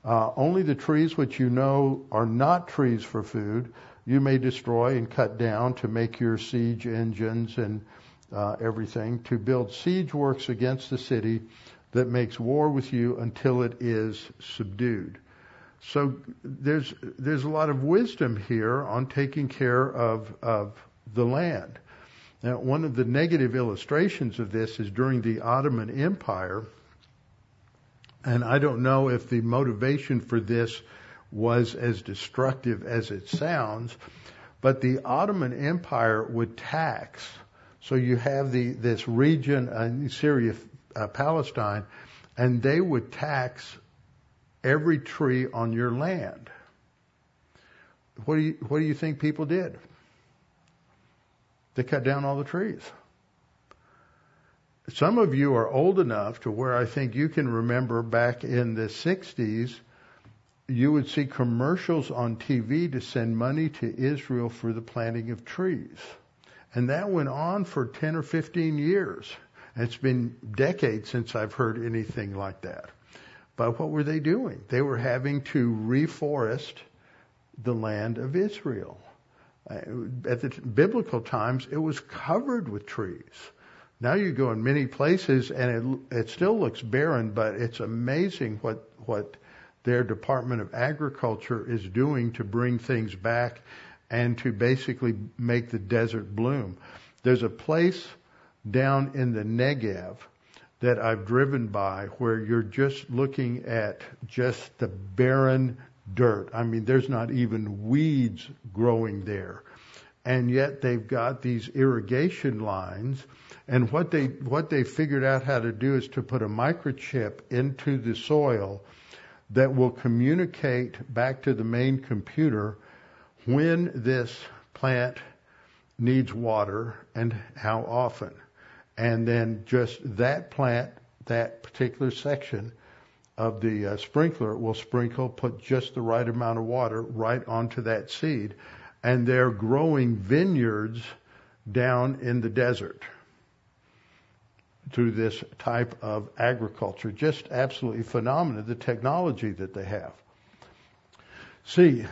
Uh, only the trees which you know are not trees for food, you may destroy and cut down to make your siege engines and uh, everything, to build siege works against the city that makes war with you until it is subdued. So there's there's a lot of wisdom here on taking care of of the land. Now, one of the negative illustrations of this is during the Ottoman Empire, and I don't know if the motivation for this was as destructive as it sounds, but the Ottoman Empire would tax. So you have the this region in Syria, uh, Palestine, and they would tax every tree on your land. What do you what do you think people did? They cut down all the trees. Some of you are old enough to where I think you can remember back in the sixties, you would see commercials on T V to send money to Israel for the planting of trees. And that went on for ten or fifteen years. It's been decades since I've heard anything like that. But what were they doing? They were having to reforest the land of Israel. At the biblical times, it was covered with trees. Now you go in many places and it, it still looks barren, but it's amazing what, what their Department of Agriculture is doing to bring things back and to basically make the desert bloom. There's a place down in the Negev that I've driven by where you're just looking at just the barren dirt. I mean, there's not even weeds growing there. And yet they've got these irrigation lines. And what they, what they figured out how to do is to put a microchip into the soil that will communicate back to the main computer when this plant needs water and how often. And then just that plant, that particular section of the uh, sprinkler will sprinkle, put just the right amount of water right onto that seed. And they're growing vineyards down in the desert through this type of agriculture. Just absolutely phenomenal, the technology that they have. See,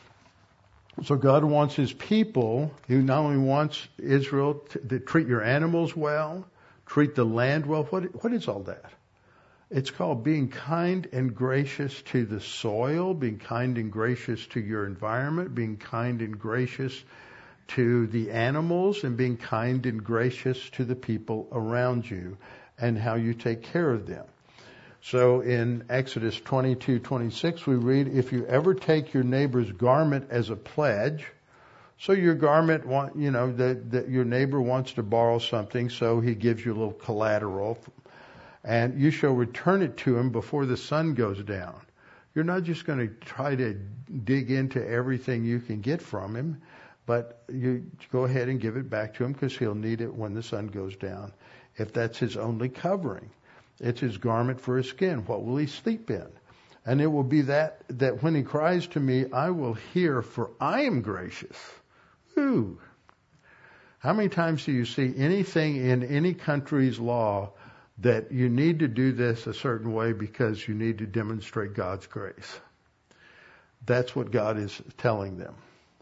so God wants His people, He not only wants Israel to, to treat your animals well, treat the land well. What, what is all that? It's called being kind and gracious to the soil, being kind and gracious to your environment, being kind and gracious to the animals, and being kind and gracious to the people around you and how you take care of them. So in Exodus twenty-two twenty-six, we read, if you ever take your neighbor's garment as a pledge, so your garment, want, you know, that, that your neighbor wants to borrow something, so he gives you a little collateral, and you shall return it to him before the sun goes down. You're not just going to try to dig into everything you can get from him, but you go ahead and give it back to him because he'll need it when the sun goes down. If that's his only covering, it's his garment for his skin. What will he sleep in? And it will be that, that when he cries to me, I will hear, for I am gracious. Ooh. How many times do you see anything in any country's law that you need to do this a certain way because you need to demonstrate God's grace? That's what God is telling them.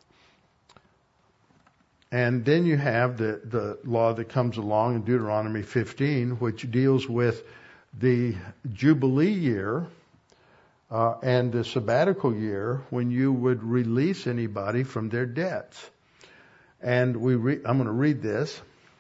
And then you have the, the law that comes along in Deuteronomy fifteen, which deals with the Jubilee year uh, and the sabbatical year when you would release anybody from their debts. And we re- I'm going to read this.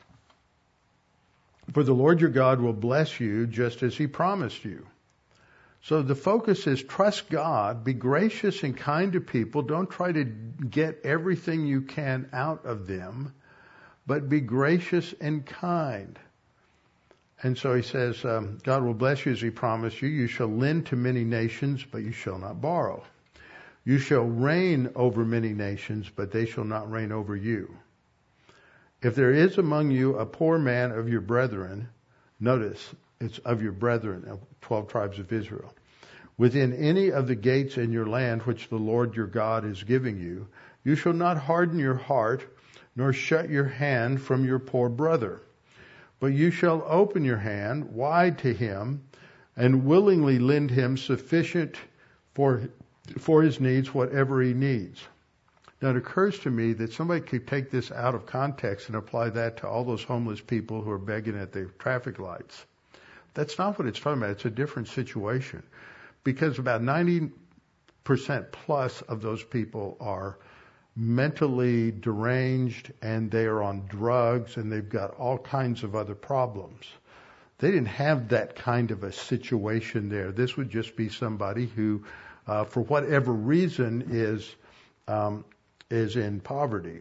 For the Lord your God will bless you just as He promised you. So the focus is trust God, be gracious and kind to people. Don't try to get everything you can out of them, but be gracious and kind. And so He says, um, God will bless you as He promised you. You shall lend to many nations, but you shall not borrow. You shall reign over many nations, but they shall not reign over you. If there is among you a poor man of your brethren, notice, it's of your brethren, of twelve tribes of Israel, within any of the gates in your land which the Lord your God is giving you, you shall not harden your heart, nor shut your hand from your poor brother. But you shall open your hand wide to him, and willingly lend him sufficient for for his needs, whatever he needs. Now it occurs to me that somebody could take this out of context and apply that to all those homeless people who are begging at the traffic lights. That's not what it's talking about. It's a different situation. Because about ninety percent plus of those people are mentally deranged and they are on drugs and they've got all kinds of other problems. They didn't have that kind of a situation there. This would just be somebody who, uh, for whatever reason, is um, is in poverty.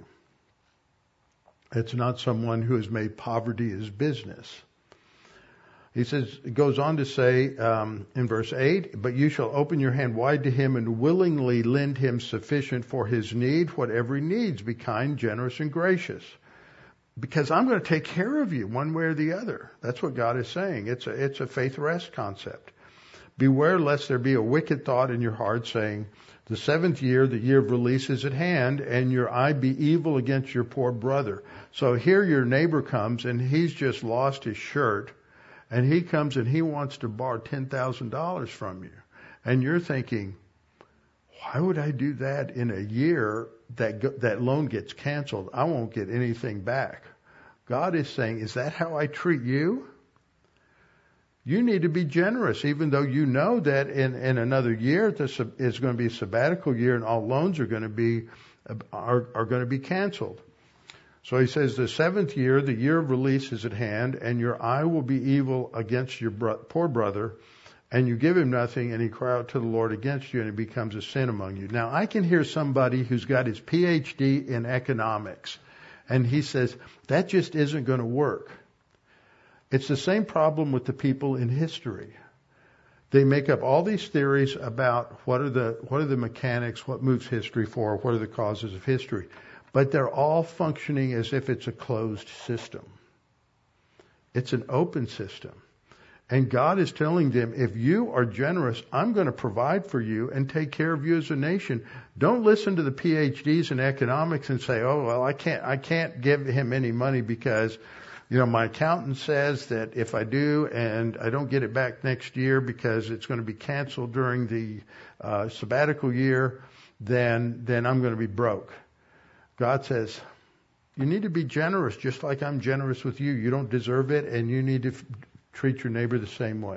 It's not someone who has made poverty his business. He says, it goes on to say um, in verse eight, but you shall open your hand wide to him and willingly lend him sufficient for his need, whatever he needs. Be kind, generous, and gracious. Because I'm going to take care of you one way or the other. That's what God is saying. It's a, it's a faith rest concept. Beware lest there be a wicked thought in your heart saying, the seventh year, the year of release is at hand, and your eye be evil against your poor brother. So here your neighbor comes and he's just lost his shirt. And he comes and he wants to borrow ten thousand dollars from you. And you're thinking, why would I do that in a year that that loan gets canceled? I won't get anything back. God is saying, is that how I treat you? You need to be generous, even though you know that in, in another year this is going to be a sabbatical year and all loans are going to be are, are going to be canceled. So he says, the seventh year, the year of release is at hand, and your eye will be evil against your bro- poor brother, and you give him nothing, and he cry out to the Lord against you, and it becomes a sin among you. Now, I can hear somebody who's got his P H D in economics, and he says, that just isn't going to work. It's the same problem with the people in history. They make up all these theories about what are the what are the mechanics, what moves history forward, what are the causes of history. But they're all functioning as if it's a closed system. It's an open system. And God is telling them, if you are generous, I'm going to provide for you and take care of you as a nation. Don't listen to the P H Ds in economics and say, oh, well, I can't, I can't give him any money because, you know, my accountant says that if I do and I don't get it back next year because it's going to be canceled during the uh, sabbatical year, then, then I'm going to be broke. God says, you need to be generous just like I'm generous with you. You don't deserve it, and you need to f- treat your neighbor the same way.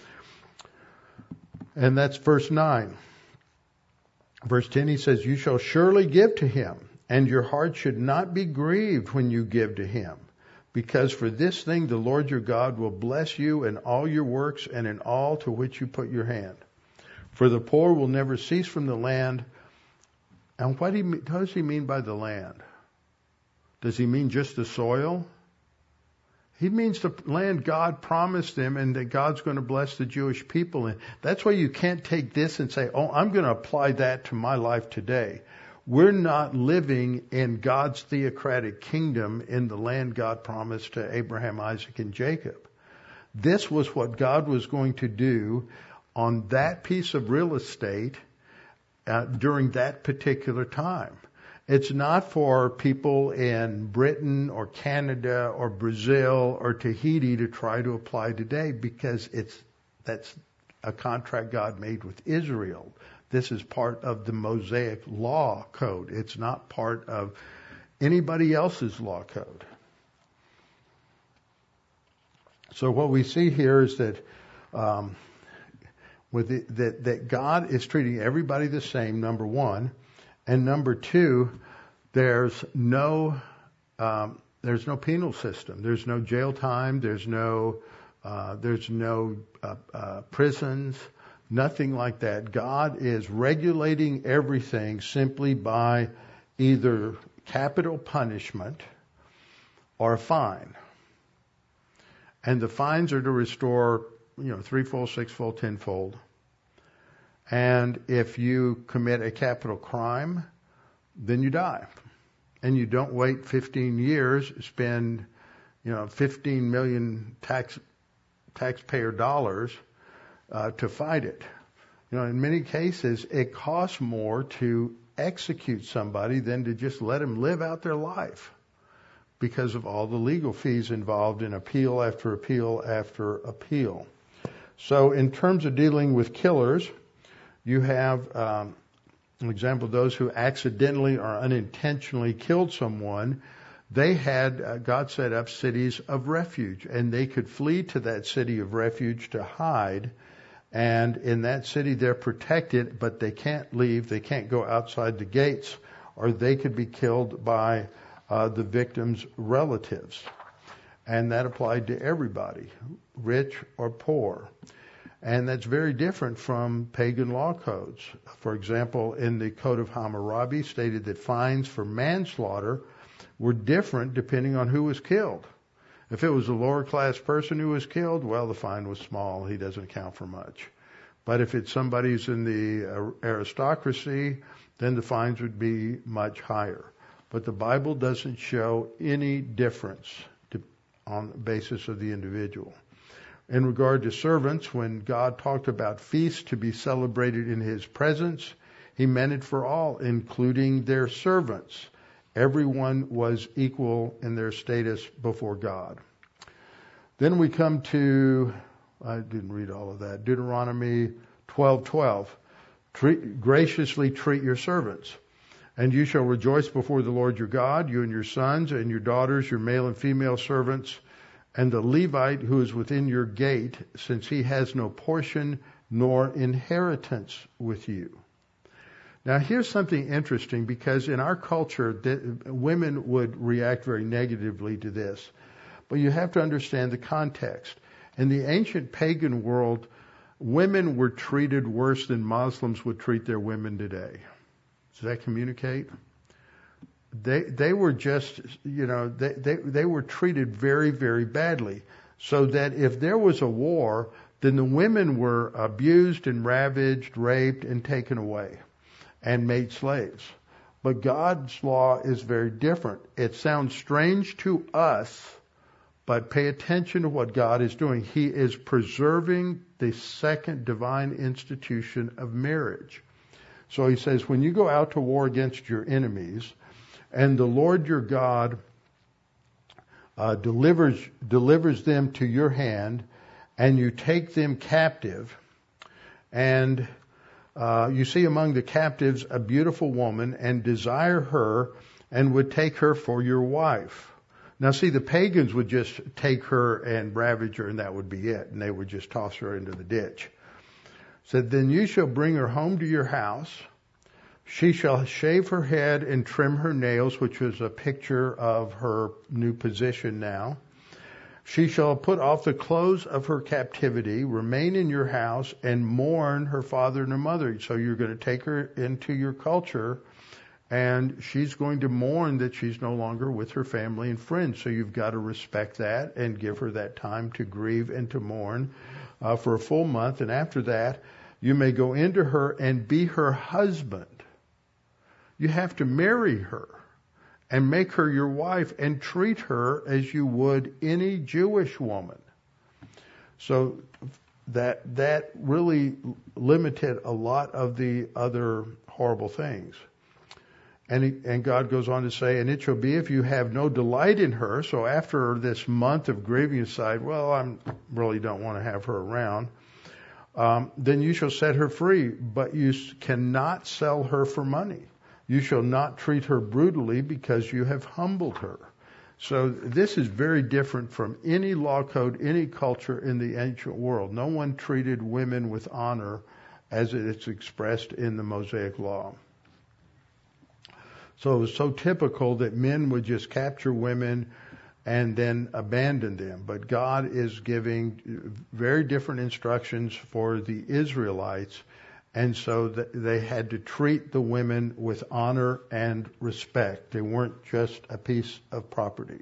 And that's verse nine. Verse ten, he says, you shall surely give to him, and your heart should not be grieved when you give to him. Because for this thing the Lord your God will bless you in all your works and in all to which you put your hand. For the poor will never cease from the land. And what, he, what does he mean by the land? Does he mean just the soil? He means the land God promised them and that God's going to bless the Jewish people. And that's why you can't take this and say, oh, I'm going to apply that to my life today. We're not living in God's theocratic kingdom in the land God promised to Abraham, Isaac, and Jacob. This was what God was going to do on that piece of real estate Uh, during that particular time. It's not for people in Britain or Canada or Brazil or Tahiti to try to apply today, because it's that's a contract God made with Israel. This is part of the Mosaic law code. It's not part of anybody else's law code. So what we see here is that um, With the, that, that God is treating everybody the same, number one, and number two, there's no um, there's no penal system, there's no jail time, there's no uh, there's no uh, uh, prisons, nothing like that. God is regulating everything simply by either capital punishment or a fine, and the fines are to restore, you know, threefold, sixfold, tenfold. And if you commit a capital crime, then you die. And you don't wait fifteen years, spend, you know, fifteen million tax taxpayer dollars uh, to fight it. You know, in many cases, it costs more to execute somebody than to just let them live out their life, because of all the legal fees involved in appeal after appeal after appeal. So in terms of dealing with killers, You have um, an example of those who accidentally or unintentionally killed someone. They had, uh, God set up cities of refuge, and they could flee to that city of refuge to hide. And in that city, they're protected, but they can't leave. They can't go outside the gates, or they could be killed by uh, the victim's relatives. And that applied to everybody, rich or poor. And that's very different from pagan law codes. For example, in the Code of Hammurabi, stated that fines for manslaughter were different depending on who was killed. If it was a lower class person who was killed, well, the fine was small. He doesn't count for much. But if it's somebody who's in the aristocracy, then the fines would be much higher. But the Bible doesn't show any difference to, on the basis of the individual. In regard to servants, when God talked about feasts to be celebrated in His presence, He meant it for all, including their servants. Everyone was equal in their status before God. Then we come to, I didn't read all of that, Deuteronomy twelve twelve. Treat, graciously treat your servants. And you shall rejoice before the Lord your God, you and your sons and your daughters, your male and female servants, and the Levite who is within your gate, since he has no portion nor inheritance with you. Now, here's something interesting, because in our culture, the, women would react very negatively to this. But you have to understand the context. In the ancient pagan world, women were treated worse than Muslims would treat their women today. Does that communicate? They they were just, you know, they, they, they were treated very, very badly. So that if there was a war, then the women were abused and ravaged, raped, and taken away and made slaves. But God's law is very different. It sounds strange to us, but pay attention to what God is doing. He is preserving the second divine institution of marriage. So He says, when you go out to war against your enemies, and the Lord your God uh, delivers delivers them to your hand, and you take them captive, and Uh, you see among the captives a beautiful woman, and desire her, and would take her for your wife. Now see, the pagans would just take her and ravage her, and that would be it, and they would just toss her into the ditch. Said, then you shall bring her home to your house. She shall shave her head and trim her nails, which was a picture of her new position now. She shall put off the clothes of her captivity, remain in your house, and mourn her father and her mother. So you're going to take her into your culture, and she's going to mourn that she's no longer with her family and friends. So you've got to respect that and give her that time to grieve and to mourn uh, for a full month. And after that, you may go into her and be her husband. You have to marry her and make her your wife, and treat her as you would any Jewish woman. So that that really limited a lot of the other horrible things. And he, and God goes on to say, and it shall be if you have no delight in her, so after this month of grieving, you decide, well, I really don't want to have her around, um, then you shall set her free, but you cannot sell her for money. You shall not treat her brutally, because you have humbled her. So this is very different from any law code, any culture in the ancient world. No one treated women with honor as it's expressed in the Mosaic Law. So it was so typical that men would just capture women and then abandon them. But God is giving very different instructions for the Israelites. And so they had to treat the women with honor and respect. They weren't just a piece of property.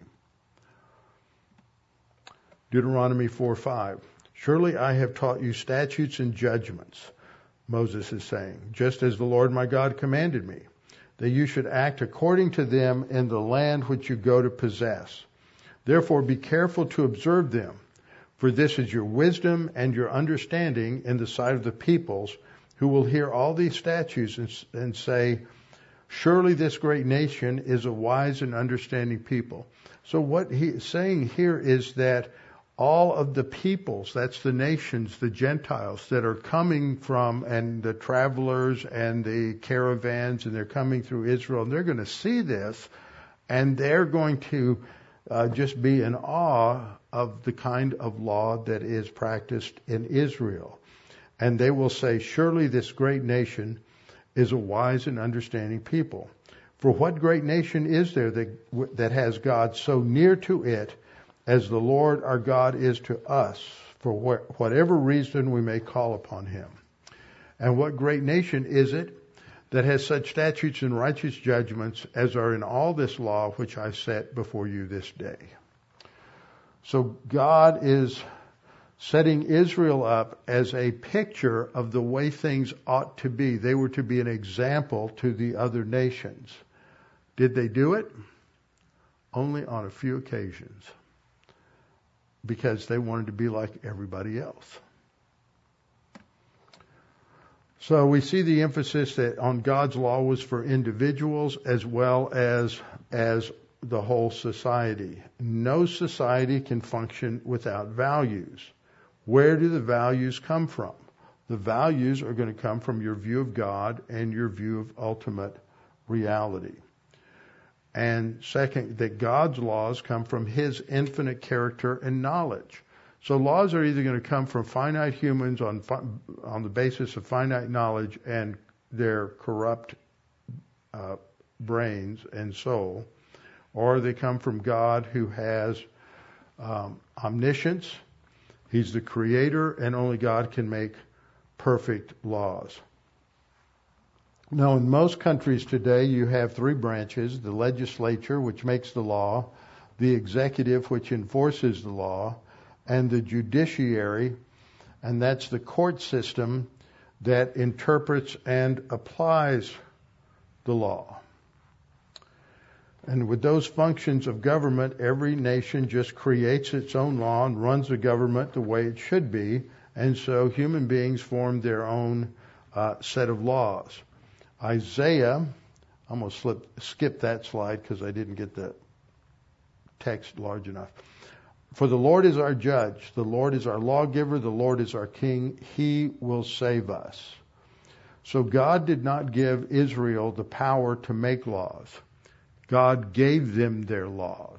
Deuteronomy four five. Surely I have taught you statutes and judgments, Moses is saying, just as the Lord my God commanded me, that you should act according to them in the land which you go to possess. Therefore be careful to observe them, for this is your wisdom and your understanding in the sight of the peoples, who will hear all these statutes and, and say, surely this great nation is a wise and understanding people. So what he is saying here is that all of the peoples, that's the nations, the Gentiles that are coming from, and the travelers and the caravans, and they're coming through Israel, and they're going to see this, and they're going to uh, just be in awe of the kind of law that is practiced in Israel. And they will say, surely this great nation is a wise and understanding people. For what great nation is there that, that has God so near to it as the Lord our God is to us, for wh- whatever reason we may call upon him? And what great nation is it that has such statutes and righteous judgments as are in all this law which I set before you this day? So God is setting Israel up as a picture of the way things ought to be. They were to be an example to the other nations. Did they do it? Only on a few occasions, because they wanted to be like everybody else. So we see the emphasis that on God's law was for individuals as well as as the whole society. No society can function without values. Where do the values come from? The values are going to come from your view of God and your view of ultimate reality. And second, that God's laws come from his infinite character and knowledge. So laws are either going to come from finite humans on on the basis of finite knowledge and their corrupt uh, brains and soul, or they come from God who has um, omniscience. He's the creator, and only God can make perfect laws. Now, in most countries today, you have three branches: the legislature, which makes the law, the executive, which enforces the law, and the judiciary, and that's the court system that interprets and applies the law. And with those functions of government, every nation just creates its own law and runs the government the way it should be. And so human beings form their own uh, set of laws. Isaiah, I'm going to slip, skip that slide because I didn't get the text large enough. For the Lord is our judge, the Lord is our lawgiver, the Lord is our king. He will save us. So God did not give Israel the power to make laws. God gave them their laws.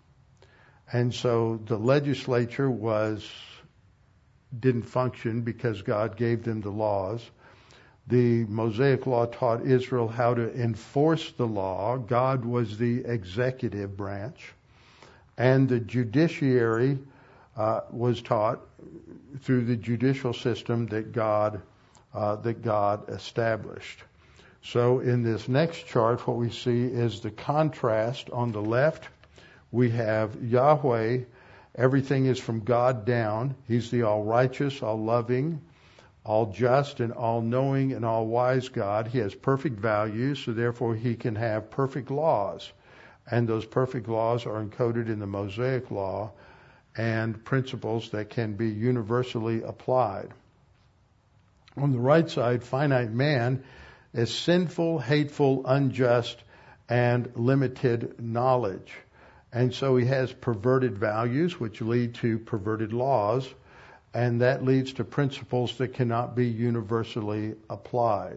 And so the legislature was didn't function because God gave them the laws. The Mosaic law taught Israel how to enforce the law. God was the executive branch. And the judiciary uh, was taught through the judicial system that God uh, that God established. So in this next chart, what we see is the contrast. On the left, we have Yahweh. Everything is from God down. He's the all-righteous, all-loving, all-just, and all-knowing and all-wise God. He has perfect values, so therefore he can have perfect laws. And those perfect laws are encoded in the Mosaic law and principles that can be universally applied. On the right side, finite man is sinful, hateful, unjust, and limited knowledge. And so he has perverted values, which lead to perverted laws, and that leads to principles that cannot be universally applied.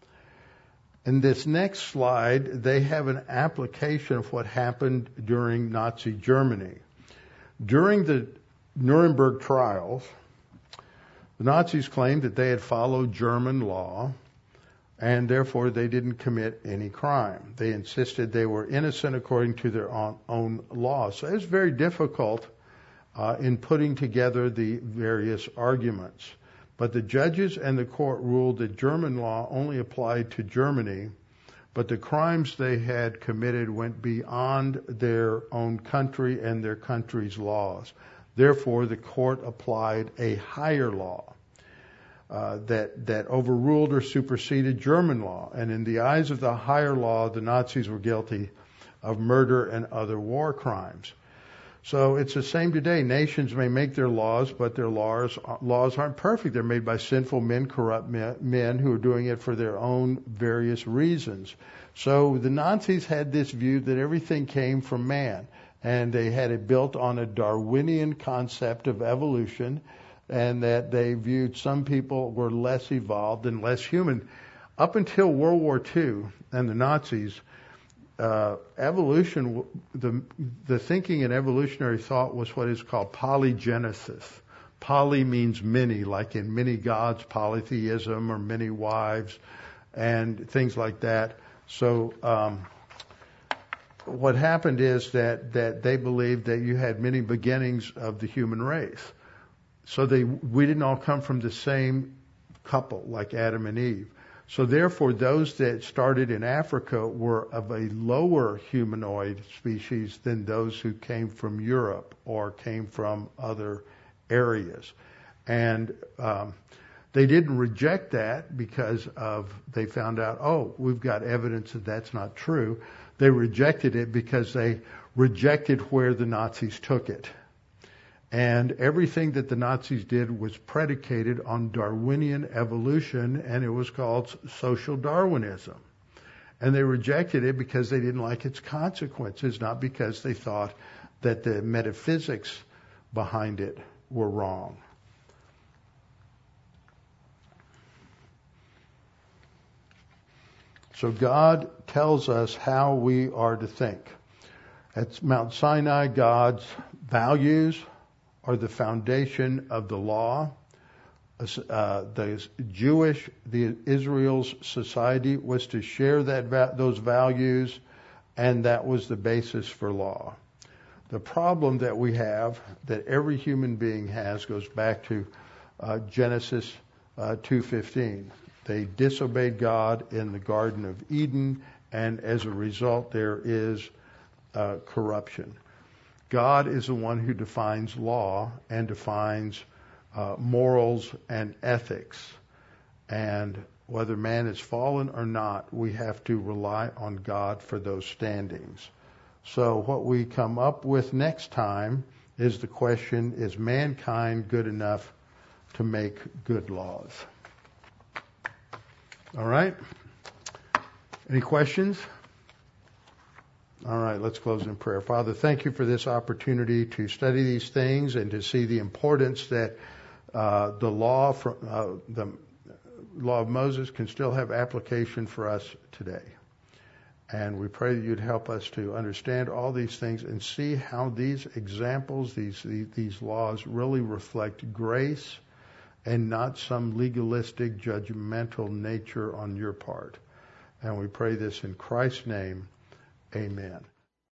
In this next slide, they have an application of what happened during Nazi Germany. During the Nuremberg trials, the Nazis claimed that they had followed German law, and therefore they didn't commit any crime. They insisted they were innocent according to their own, own laws. So it was very difficult uh, in putting together the various arguments. But the judges and the court ruled that German law only applied to Germany, but the crimes they had committed went beyond their own country and their country's laws. Therefore, the court applied a higher law uh, that that overruled or superseded German law. And in the eyes of the higher law, the Nazis were guilty of murder and other war crimes. So it's the same today. Nations may make their laws, but their laws laws aren't perfect. They're made by sinful men, corrupt men, men who are doing it for their own various reasons. So the Nazis had this view that everything came from man. and they had it built on a Darwinian concept of evolution, and that they viewed some people were less evolved and less human. Up until World War Two and the Nazis, uh, evolution, the, the thinking in evolutionary thought was what is called polygenesis. Poly means many, like in many gods, polytheism, or many wives, and things like that. So um, what happened is that, that they believed that you had many beginnings of the human race. So they we didn't all come from the same couple, like Adam and Eve. So therefore, those that started in Africa were of a lower humanoid species than those who came from Europe or came from other areas. And um, they didn't reject that because of they found out, oh, we've got evidence that that's not true. They rejected it because they rejected where the Nazis took it. And everything that the Nazis did was predicated on Darwinian evolution, and it was called social Darwinism. And they rejected it because they didn't like its consequences, not because they thought that the metaphysics behind it were wrong. So God tells us how we are to think. At Mount Sinai, God's values are the foundation of the law. Uh, the Jewish, the Israel's society was to share that those values, and that was the basis for law. The problem that we have, that every human being has, goes back to uh, Genesis uh, two fifteen. They disobeyed God in the Garden of Eden, and as a result, there is uh, corruption. God is the one who defines law and defines uh, morals and ethics. And whether man is fallen or not, we have to rely on God for those standings. So what we come up with next time is the question, is mankind good enough to make good laws? All right? Any questions? All right, let's close in prayer. Father, thank you for this opportunity to study these things and to see the importance that uh, the law from uh, the law of Moses can still have application for us today. And we pray that you'd help us to understand all these things and see how these examples, these these laws, really reflect grace and not some legalistic, judgmental nature on your part. And we pray this in Christ's name. Amen.